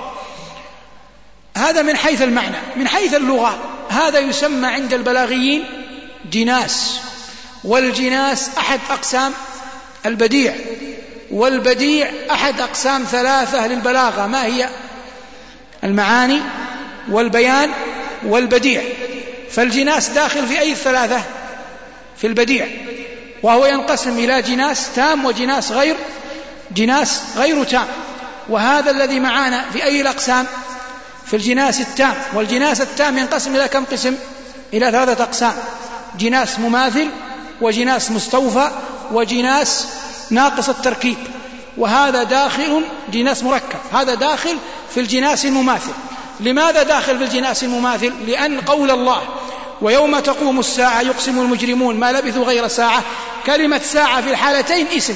هذا من حيث المعنى. من حيث اللغة هذا يسمى عند البلاغيين جناس، والجناس أحد أقسام البديع، والبديع أحد أقسام ثلاثة للبلاغة، ما هي؟ المعاني والبيان والبديع. فالجناس داخل في أي الثلاثة؟ في البديع، وهو ينقسم إلى جناس تام وجناس غير جناس غير تام. وهذا الذي معانا في أي الأقسام؟ في الجناس التام. والجناس التام ينقسم إلى كم قسم؟ إلى ثلاثة أقسام: جناس مماثل، وجناس مستوفى، وجناس ناقص التركيب. وهذا داخل جناس مركب، هذا داخل في الجناس المماثل. لماذا داخل في الجناس المماثل؟ لأن قول الله ويوم تقوم الساعة يقسم المجرمون ما لبثوا غير ساعة، كلمة ساعة في الحالتين اسم،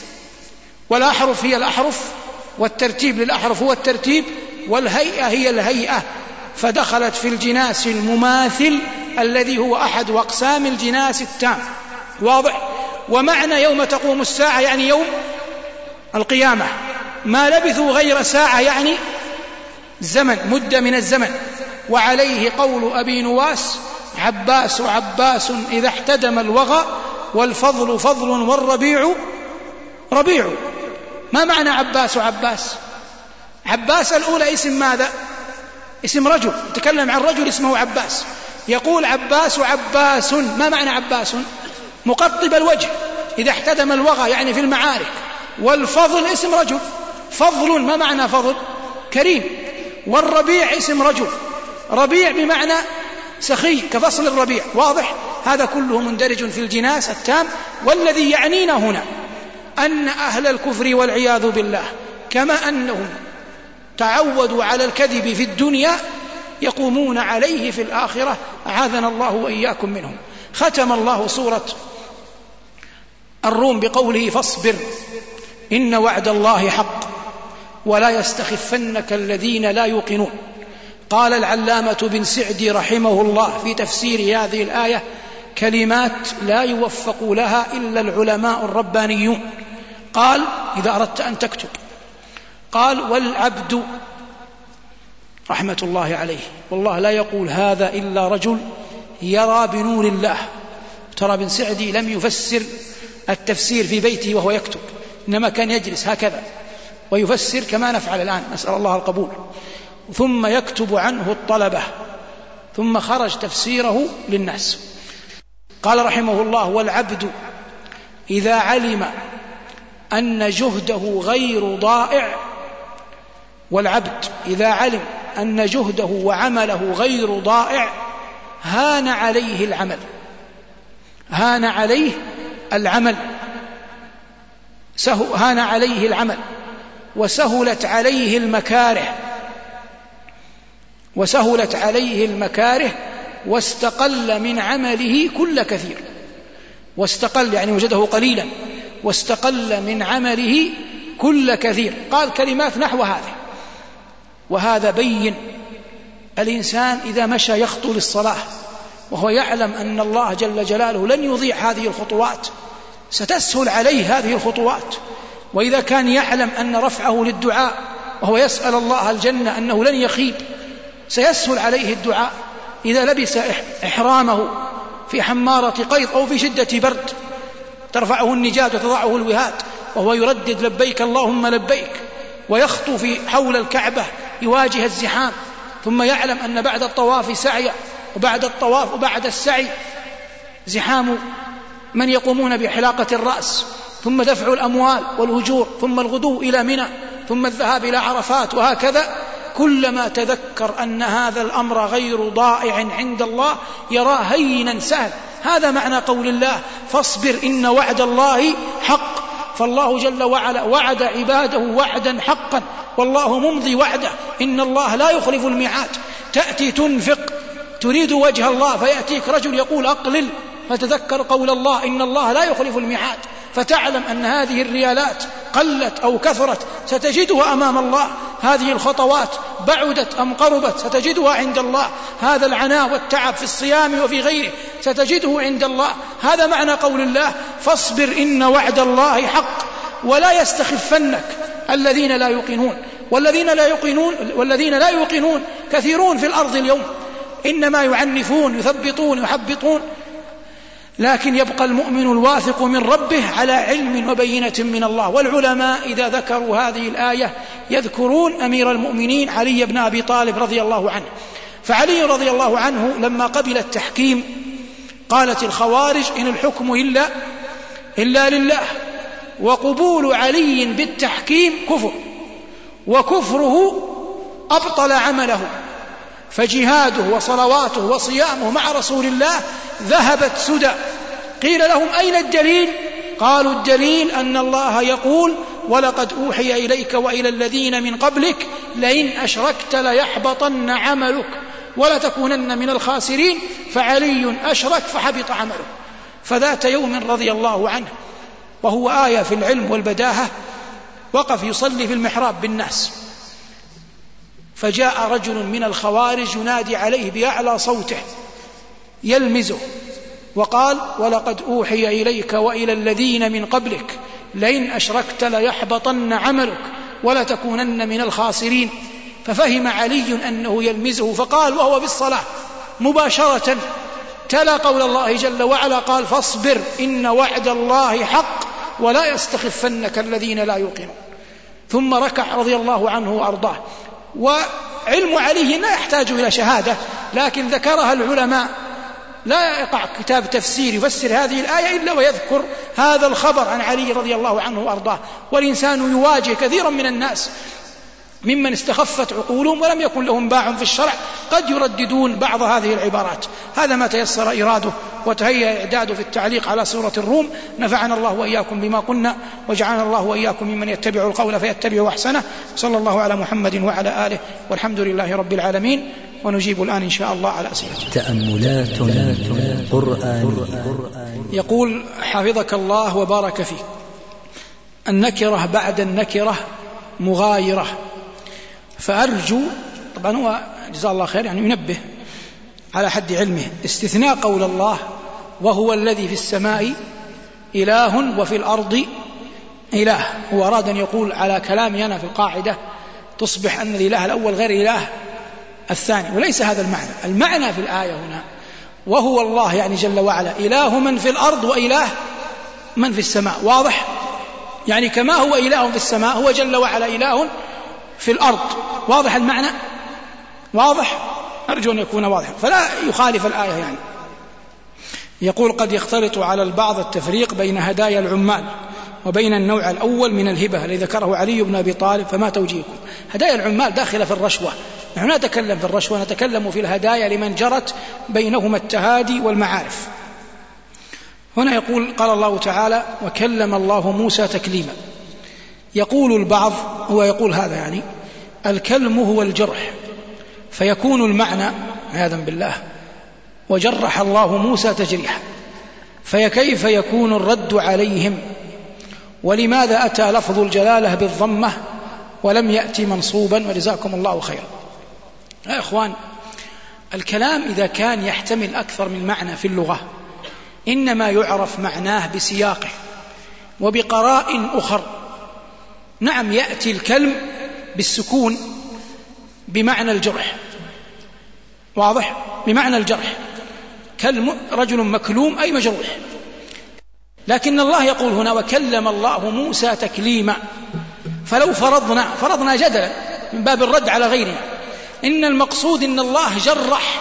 والأحرف هي الأحرف، والترتيب للأحرف هو الترتيب، والهيئة هي الهيئة، فدخلت في الجناس المماثل الذي هو أحد أقسام الجناس التام. واضح؟ ومعنى يوم تقوم الساعة يعني يوم القيامة، ما لبثوا غير ساعة يعني زمن، مدة من الزمن. وعليه قول أبي نواس عباس عباس إذا احتدم الوغى والفضل فضل والربيع ربيع. ما معنى عباس عباس؟ عباس الأولى اسم ماذا؟ اسم رجل، تكلم عن رجل اسمه عباس. يقول عباس عباس، ما معنى عباس؟ مقطب الوجه إذا احتدم الوغى يعني في المعارك. والفضل اسم رجل، فضل ما معنى فضل؟ كريم. والربيع اسم رجل، ربيع بمعنى سخي كفصل الربيع. واضح؟ هذا كله مندرج في الجناس التام. والذي يعنينا هنا أن أهل الكفر والعياذ بالله كما أنهم تعودوا على الكذب في الدنيا يقومون عليه في الآخرة، أعاذنا الله وإياكم منهم. ختم الله سورة الروم بقوله فاصبر إن وعد الله حق ولا يستخفنك الذين لا يوقنون. قال العلامة بن سعدي رحمه الله في تفسير هذه الآية كلمات لا يوفق لها إلا العلماء الربانيون. قال إذا أردت أن تكتب، قال والعبد رحمة الله عليه، والله لا يقول هذا إلا رجل يرى بنور الله. ترى بن سعدي لم يفسر التفسير في بيته وهو يكتب، إنما كان يجلس هكذا ويفسر كما نفعل الآن، نسأل الله القبول، ثم يكتب عنه الطلبة، ثم خرج تفسيره للناس. قال رحمه الله والعبد إذا علم أن جهده غير ضائع والعبد إذا علم أن جهده وعمله غير ضائع هان عليه العمل هان عليه العمل هان عليه العمل وسهلت عليه المكاره وسهلت عليه المكاره واستقل من عمله كل كثير. واستقل يعني وجده قليلا، واستقل من عمله كل كثير. قال كلمات نحو هذا. وهذا بين الإنسان إذا مشى يخطو للصلاة وهو يعلم أن الله جل جلاله لن يضيع هذه الخطوات ستسهل عليه هذه الخطوات. وإذا كان يعلم أن رفعه للدعاء وهو يسأل الله الجنة أنه لن يخيب سيسهل عليه الدعاء. إذا لبس إحرامه في حمارة قيظ أو في شدة برد ترفعه النجاة وتضعه الوهاد وهو يردد لبيك اللهم لبيك ويخطو في حول الكعبة يواجه الزحام، ثم يعلم أن بعد الطواف سعي وبعد الطواف وبعد السعي زحام من يقومون بحلاقة الرأس، ثم دفع الأموال والهجور، ثم الغدو إلى منى، ثم الذهاب إلى عرفات، وهكذا. كلما تذكر أن هذا الأمر غير ضائع عند الله يراه هينا سهل. هذا معنى قول الله فاصبر إن وعد الله حق. فالله جل وعلا وعد عباده وعدا حقا والله ممضي وعده، إن الله لا يخلف الميعاد. تأتي تنفق تريد وجه الله فيأتيك رجل يقول أقلل، فتذكر قول الله إن الله لا يخلف الميعاد، فتعلم أن هذه الريالات قلت أو كثرت ستجدها أمام الله، هذه الخطوات بعدت أم قربت ستجدها عند الله، هذا العناء والتعب في الصيام وفي غيره ستجده عند الله. هذا معنى قول الله فاصبر إن وعد الله حق. ولا يستخفنك الذين لا يوقنون، والذين لا يوقنون والذين لا يوقنون كثيرون في الأرض اليوم، إنما يعنفون يثبطون يحبطون، لكن يبقى المؤمن الواثق من ربه على علم وبينة من الله. والعلماء إذا ذكروا هذه الآية يذكرون أمير المؤمنين علي بن أبي طالب رضي الله عنه. فعلي رضي الله عنه لما قبل التحكيم قالت الخوارج إن الحكم إلا, إلا لله، وقبول علي بالتحكيم كفر، وكفره أبطل عمله، فجهاده وصلواته وصيامه مع رسول الله ذهبت سدى. قيل لهم أين الدليل؟ قالوا الدليل أن الله يقول ولقد أوحي إليك وإلى الذين من قبلك لئن أشركت ليحبطن عملك ولتكونن من الخاسرين، فعلي أشرك فحبط عمله. فذات يوم رضي الله عنه وهو آية في العلم والبداهة وقف يصلي في المحراب بالناس، فجاء رجل من الخوارج ينادي عليه بأعلى صوته يلمزه وقال ولقد أوحي إليك وإلى الذين من قبلك لئن أشركت ليحبطن عملك ولتكونن من الخاسرين. ففهم علي أنه يلمزه فقال وهو بالصلاة مباشرة تلا قول الله جل وعلا قال فاصبر إن وعد الله حق ولا يستخفنك الذين لا يوقنون. ثم ركع رضي الله عنه وأرضاه. وعلم علي لا يحتاج إلى شهادة، لكن ذكرها العلماء. لا يقع كتاب تفسير يفسر هذه الآية إلا ويذكر هذا الخبر عن علي رضي الله عنه وأرضاه. والإنسان يواجه كثيرا من الناس ممن استخفت عقولهم ولم يكن لهم باع في الشرع قد يرددون بعض هذه العبارات. هذا ما تيسر إراده وتهيأ إعداده في التعليق على سورة الروم. نفعنا الله وإياكم بما قلنا وجعلنا الله وإياكم ممن يتبع القول فيتبع أحسنه. صلى الله على محمد وعلى آله والحمد لله رب العالمين. ونجيب الآن إن شاء الله على أسئلة. تأملات قرآن. يقول حفظك الله وبارك فيك: النكرة بعد النكرة مغايرة، فأرجو، طبعا هو جزاه الله خير يعني ينبه على حد علمه، استثناء قول الله وهو الذي في السماء إله وفي الأرض إله. هو أراد أن يقول على كلامي أنا في القاعدة تصبح أن الإله الأول غير الإله الثاني، وليس هذا المعنى. المعنى في الآية هنا وهو الله يعني جل وعلا إله من في الأرض وإله من في السماء. واضح؟ يعني كما هو إله في السماء هو جل وعلا إله في الأرض. واضح المعنى؟ واضح؟ أرجو أن يكون واضحا فلا يخالف الآية. يعني يقول قد يختلط على البعض التفريق بين هدايا العمال وبين النوع الأول من الهبة الذي ذكره علي بن أبي طالب. فما توجيهكم؟ هدايا العمال داخلة في الرشوة، نحن لا نتكلم في الرشوة، نتكلم في الهدايا لمن جرت بينهما التهادي والمعارف. هنا يقول قال الله تعالى وكلم الله موسى تكليما. يقول البعض، هو يقول هذا يعني الكلم هو الجرح، فيكون المعنى عياذا بالله وجرح الله موسى تجريحا، فكيف يكون الرد عليهم؟ ولماذا أتى لفظ الجلالة بالضمة ولم يأتي منصوبا؟ وجزاكم الله خيرا. يا إخوان، الكلام إذا كان يحتمل أكثر من معنى في اللغة إنما يعرف معناه بسياقه وبقراء أخر. نعم، يأتي الكلم بالسكون بمعنى الجرح، واضح، بمعنى الجرح، كلم رجل مكلوم أي مجروح. لكن الله يقول هنا وكلم الله موسى تكليما، فلو فرضنا فرضنا جدلا من باب الرد على غيرنا إن المقصود إن الله جرح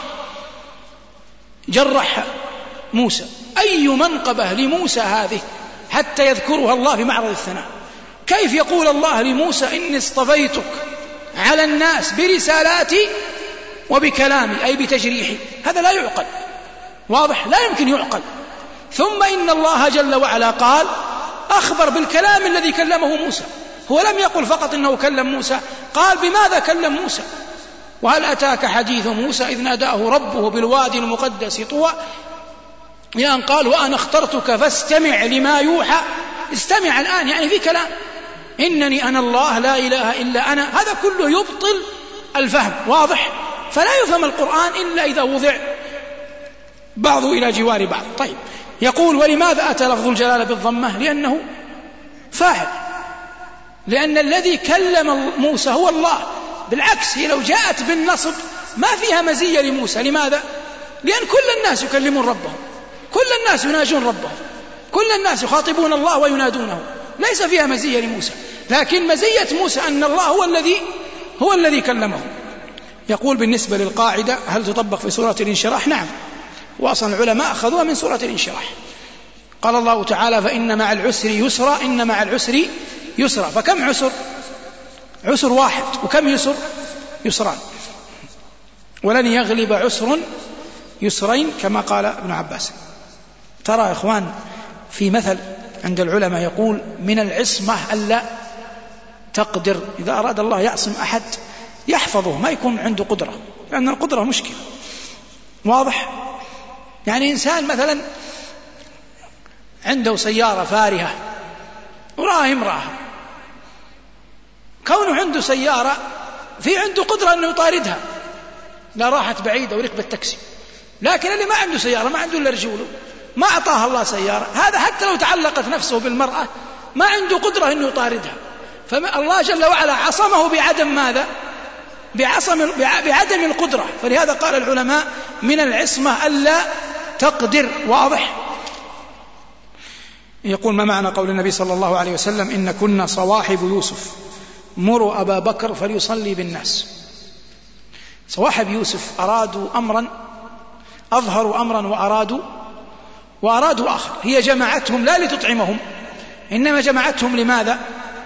جرح موسى، أي منقبة لموسى هذه حتى يذكرها الله بمعرض الثناء؟ كيف يقول الله لموسى إني اصطفيتك على الناس برسالاتي وبكلامي أي بتجريحي؟ هذا لا يعقل، واضح، لا يمكن يعقل. ثم إن الله جل وعلا قال أخبر بالكلام الذي كلمه موسى، هو لم يقل فقط إنه كلم موسى، قال بماذا كلم موسى. وهل أتاك حديث موسى إذ ناداه ربه بالوادي المقدس طوى لأن قال وأنا اخترتك فاستمع لما يوحى. استمع الآن يعني في كلام، إنني أنا الله لا إله إلا أنا، هذا كله يبطل الفهم، واضح. فلا يفهم القرآن إلا إذا وضع بعضه إلى جوار بعض. طيب، يقول ولماذا أتى لفظ الجلالة بالضمة؟ لأنه فاعل، لأن الذي كلم موسى هو الله. بالعكس، هي لو جاءت بالنصب ما فيها مزية لموسى. لماذا؟ لأن كل الناس يكلمون ربهم، كل الناس يناجون ربهم، كل الناس يخاطبون الله وينادونه، ليس فيها مزية لموسى. لكن مزية موسى أن الله هو الذي هو الذي كلمه. يقول بالنسبة للقاعدة هل تطبق في سورة الانشراح؟ نعم، وأصلا العلماء أخذوها من سورة الانشراح. قال الله تعالى فإن مع العسر يسرا، إن مع العسر يسرا، فكم عسر؟ عسر واحد، وكم يسر؟ يسران. ولن يغلب عسر يسرين كما قال ابن عباس. ترى يا إخوان في مثل عند العلماء يقول من العصمة ألا تقدر، إذا أراد الله يعصم أحد يحفظه، ما يكون عنده قدرة، لأن القدرة مشكلة، واضح. يعني إنسان مثلا عنده سيارة فارهة وراه امرأة، كونه عنده سيارة في عنده قدرة أنه يطاردها لا راحت بعيدة وركب التاكسي. لكن اللي ما عنده سيارة، ما عنده إلا رجوله، ما أعطاها الله سيارة، هذا حتى لو تعلقت نفسه بالمرأة ما عنده قدرة أنه يطاردها. فالله جل وعلا عصمه بعدم ماذا؟ بعصم بعدم القدرة. فلهذا قال العلماء من العصمة ألا تقدر، واضح. يقول ما معنى قول النبي صلى الله عليه وسلم إن كنا صواحب يوسف مروا أبا بكر فليصلي بالناس؟ صواحب يوسف أرادوا أمرا، أظهروا أمرا وأرادوا وأرادوا آخر. هي جمعتهم لا لتطعمهم، إنما جمعتهم لماذا؟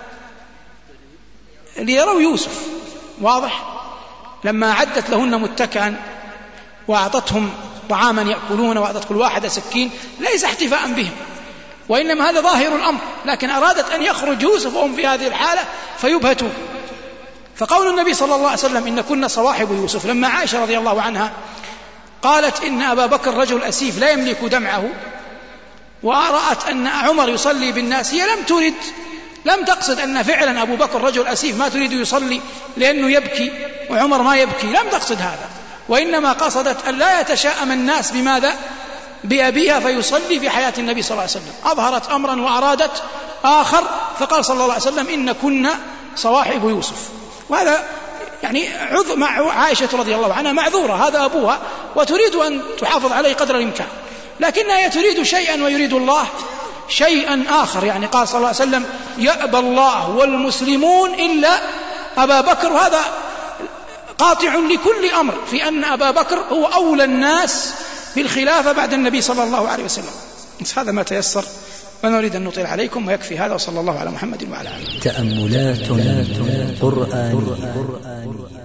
ليروا يوسف، واضح. لما عدت لهن متكئا وأعطتهم طعاما يأكلون وأعطت كل واحدة سكين، ليس احتفاء بهم، وإنما هذا ظاهر الأمر، لكن أرادت أن يخرج يوسف وهم في هذه الحالة فيبهتون. فقول النبي صلى الله عليه وسلم إن كنا صواحب يوسف، لما عائشة رضي الله عنها قالت إن أبا بكر رجل أسيف لا يملك دمعه، ورأت أن عمر يصلي بالناس، هي لم ترد لم تقصد أن فعلا أبو بكر رجل أسيف ما تريد يصلي لأنه يبكي وعمر ما يبكي، لم تقصد هذا، وإنما قصدت أن لا يتشاءم الناس بماذا؟ بأبيها فيصلي في حياة النبي صلى الله عليه وسلم. أظهرت أمرا وأرادت آخر، فقال صلى الله عليه وسلم إن كنا صواحب يوسف. وهذا يعني عذر مع عائشة رضي الله عنها، معذورة، هذا أبوها وتريد أن تحافظ عليه قدر الإمكان، لكنها تريد شيئا ويريد الله شيئا آخر. يعني قال صلى الله عليه وسلم يأبى الله والمسلمون إلا أبا بكر، وهذا قاطع لكل أمر في أن أبا بكر هو أولى الناس بالخلافة بعد النبي صلى الله عليه وسلم. بس هذا ما تيسر، ولا نريد أن نطيل عليكم، ويكفي هذا، وصلى الله على محمد وعلى آله. تأملات قرآنية.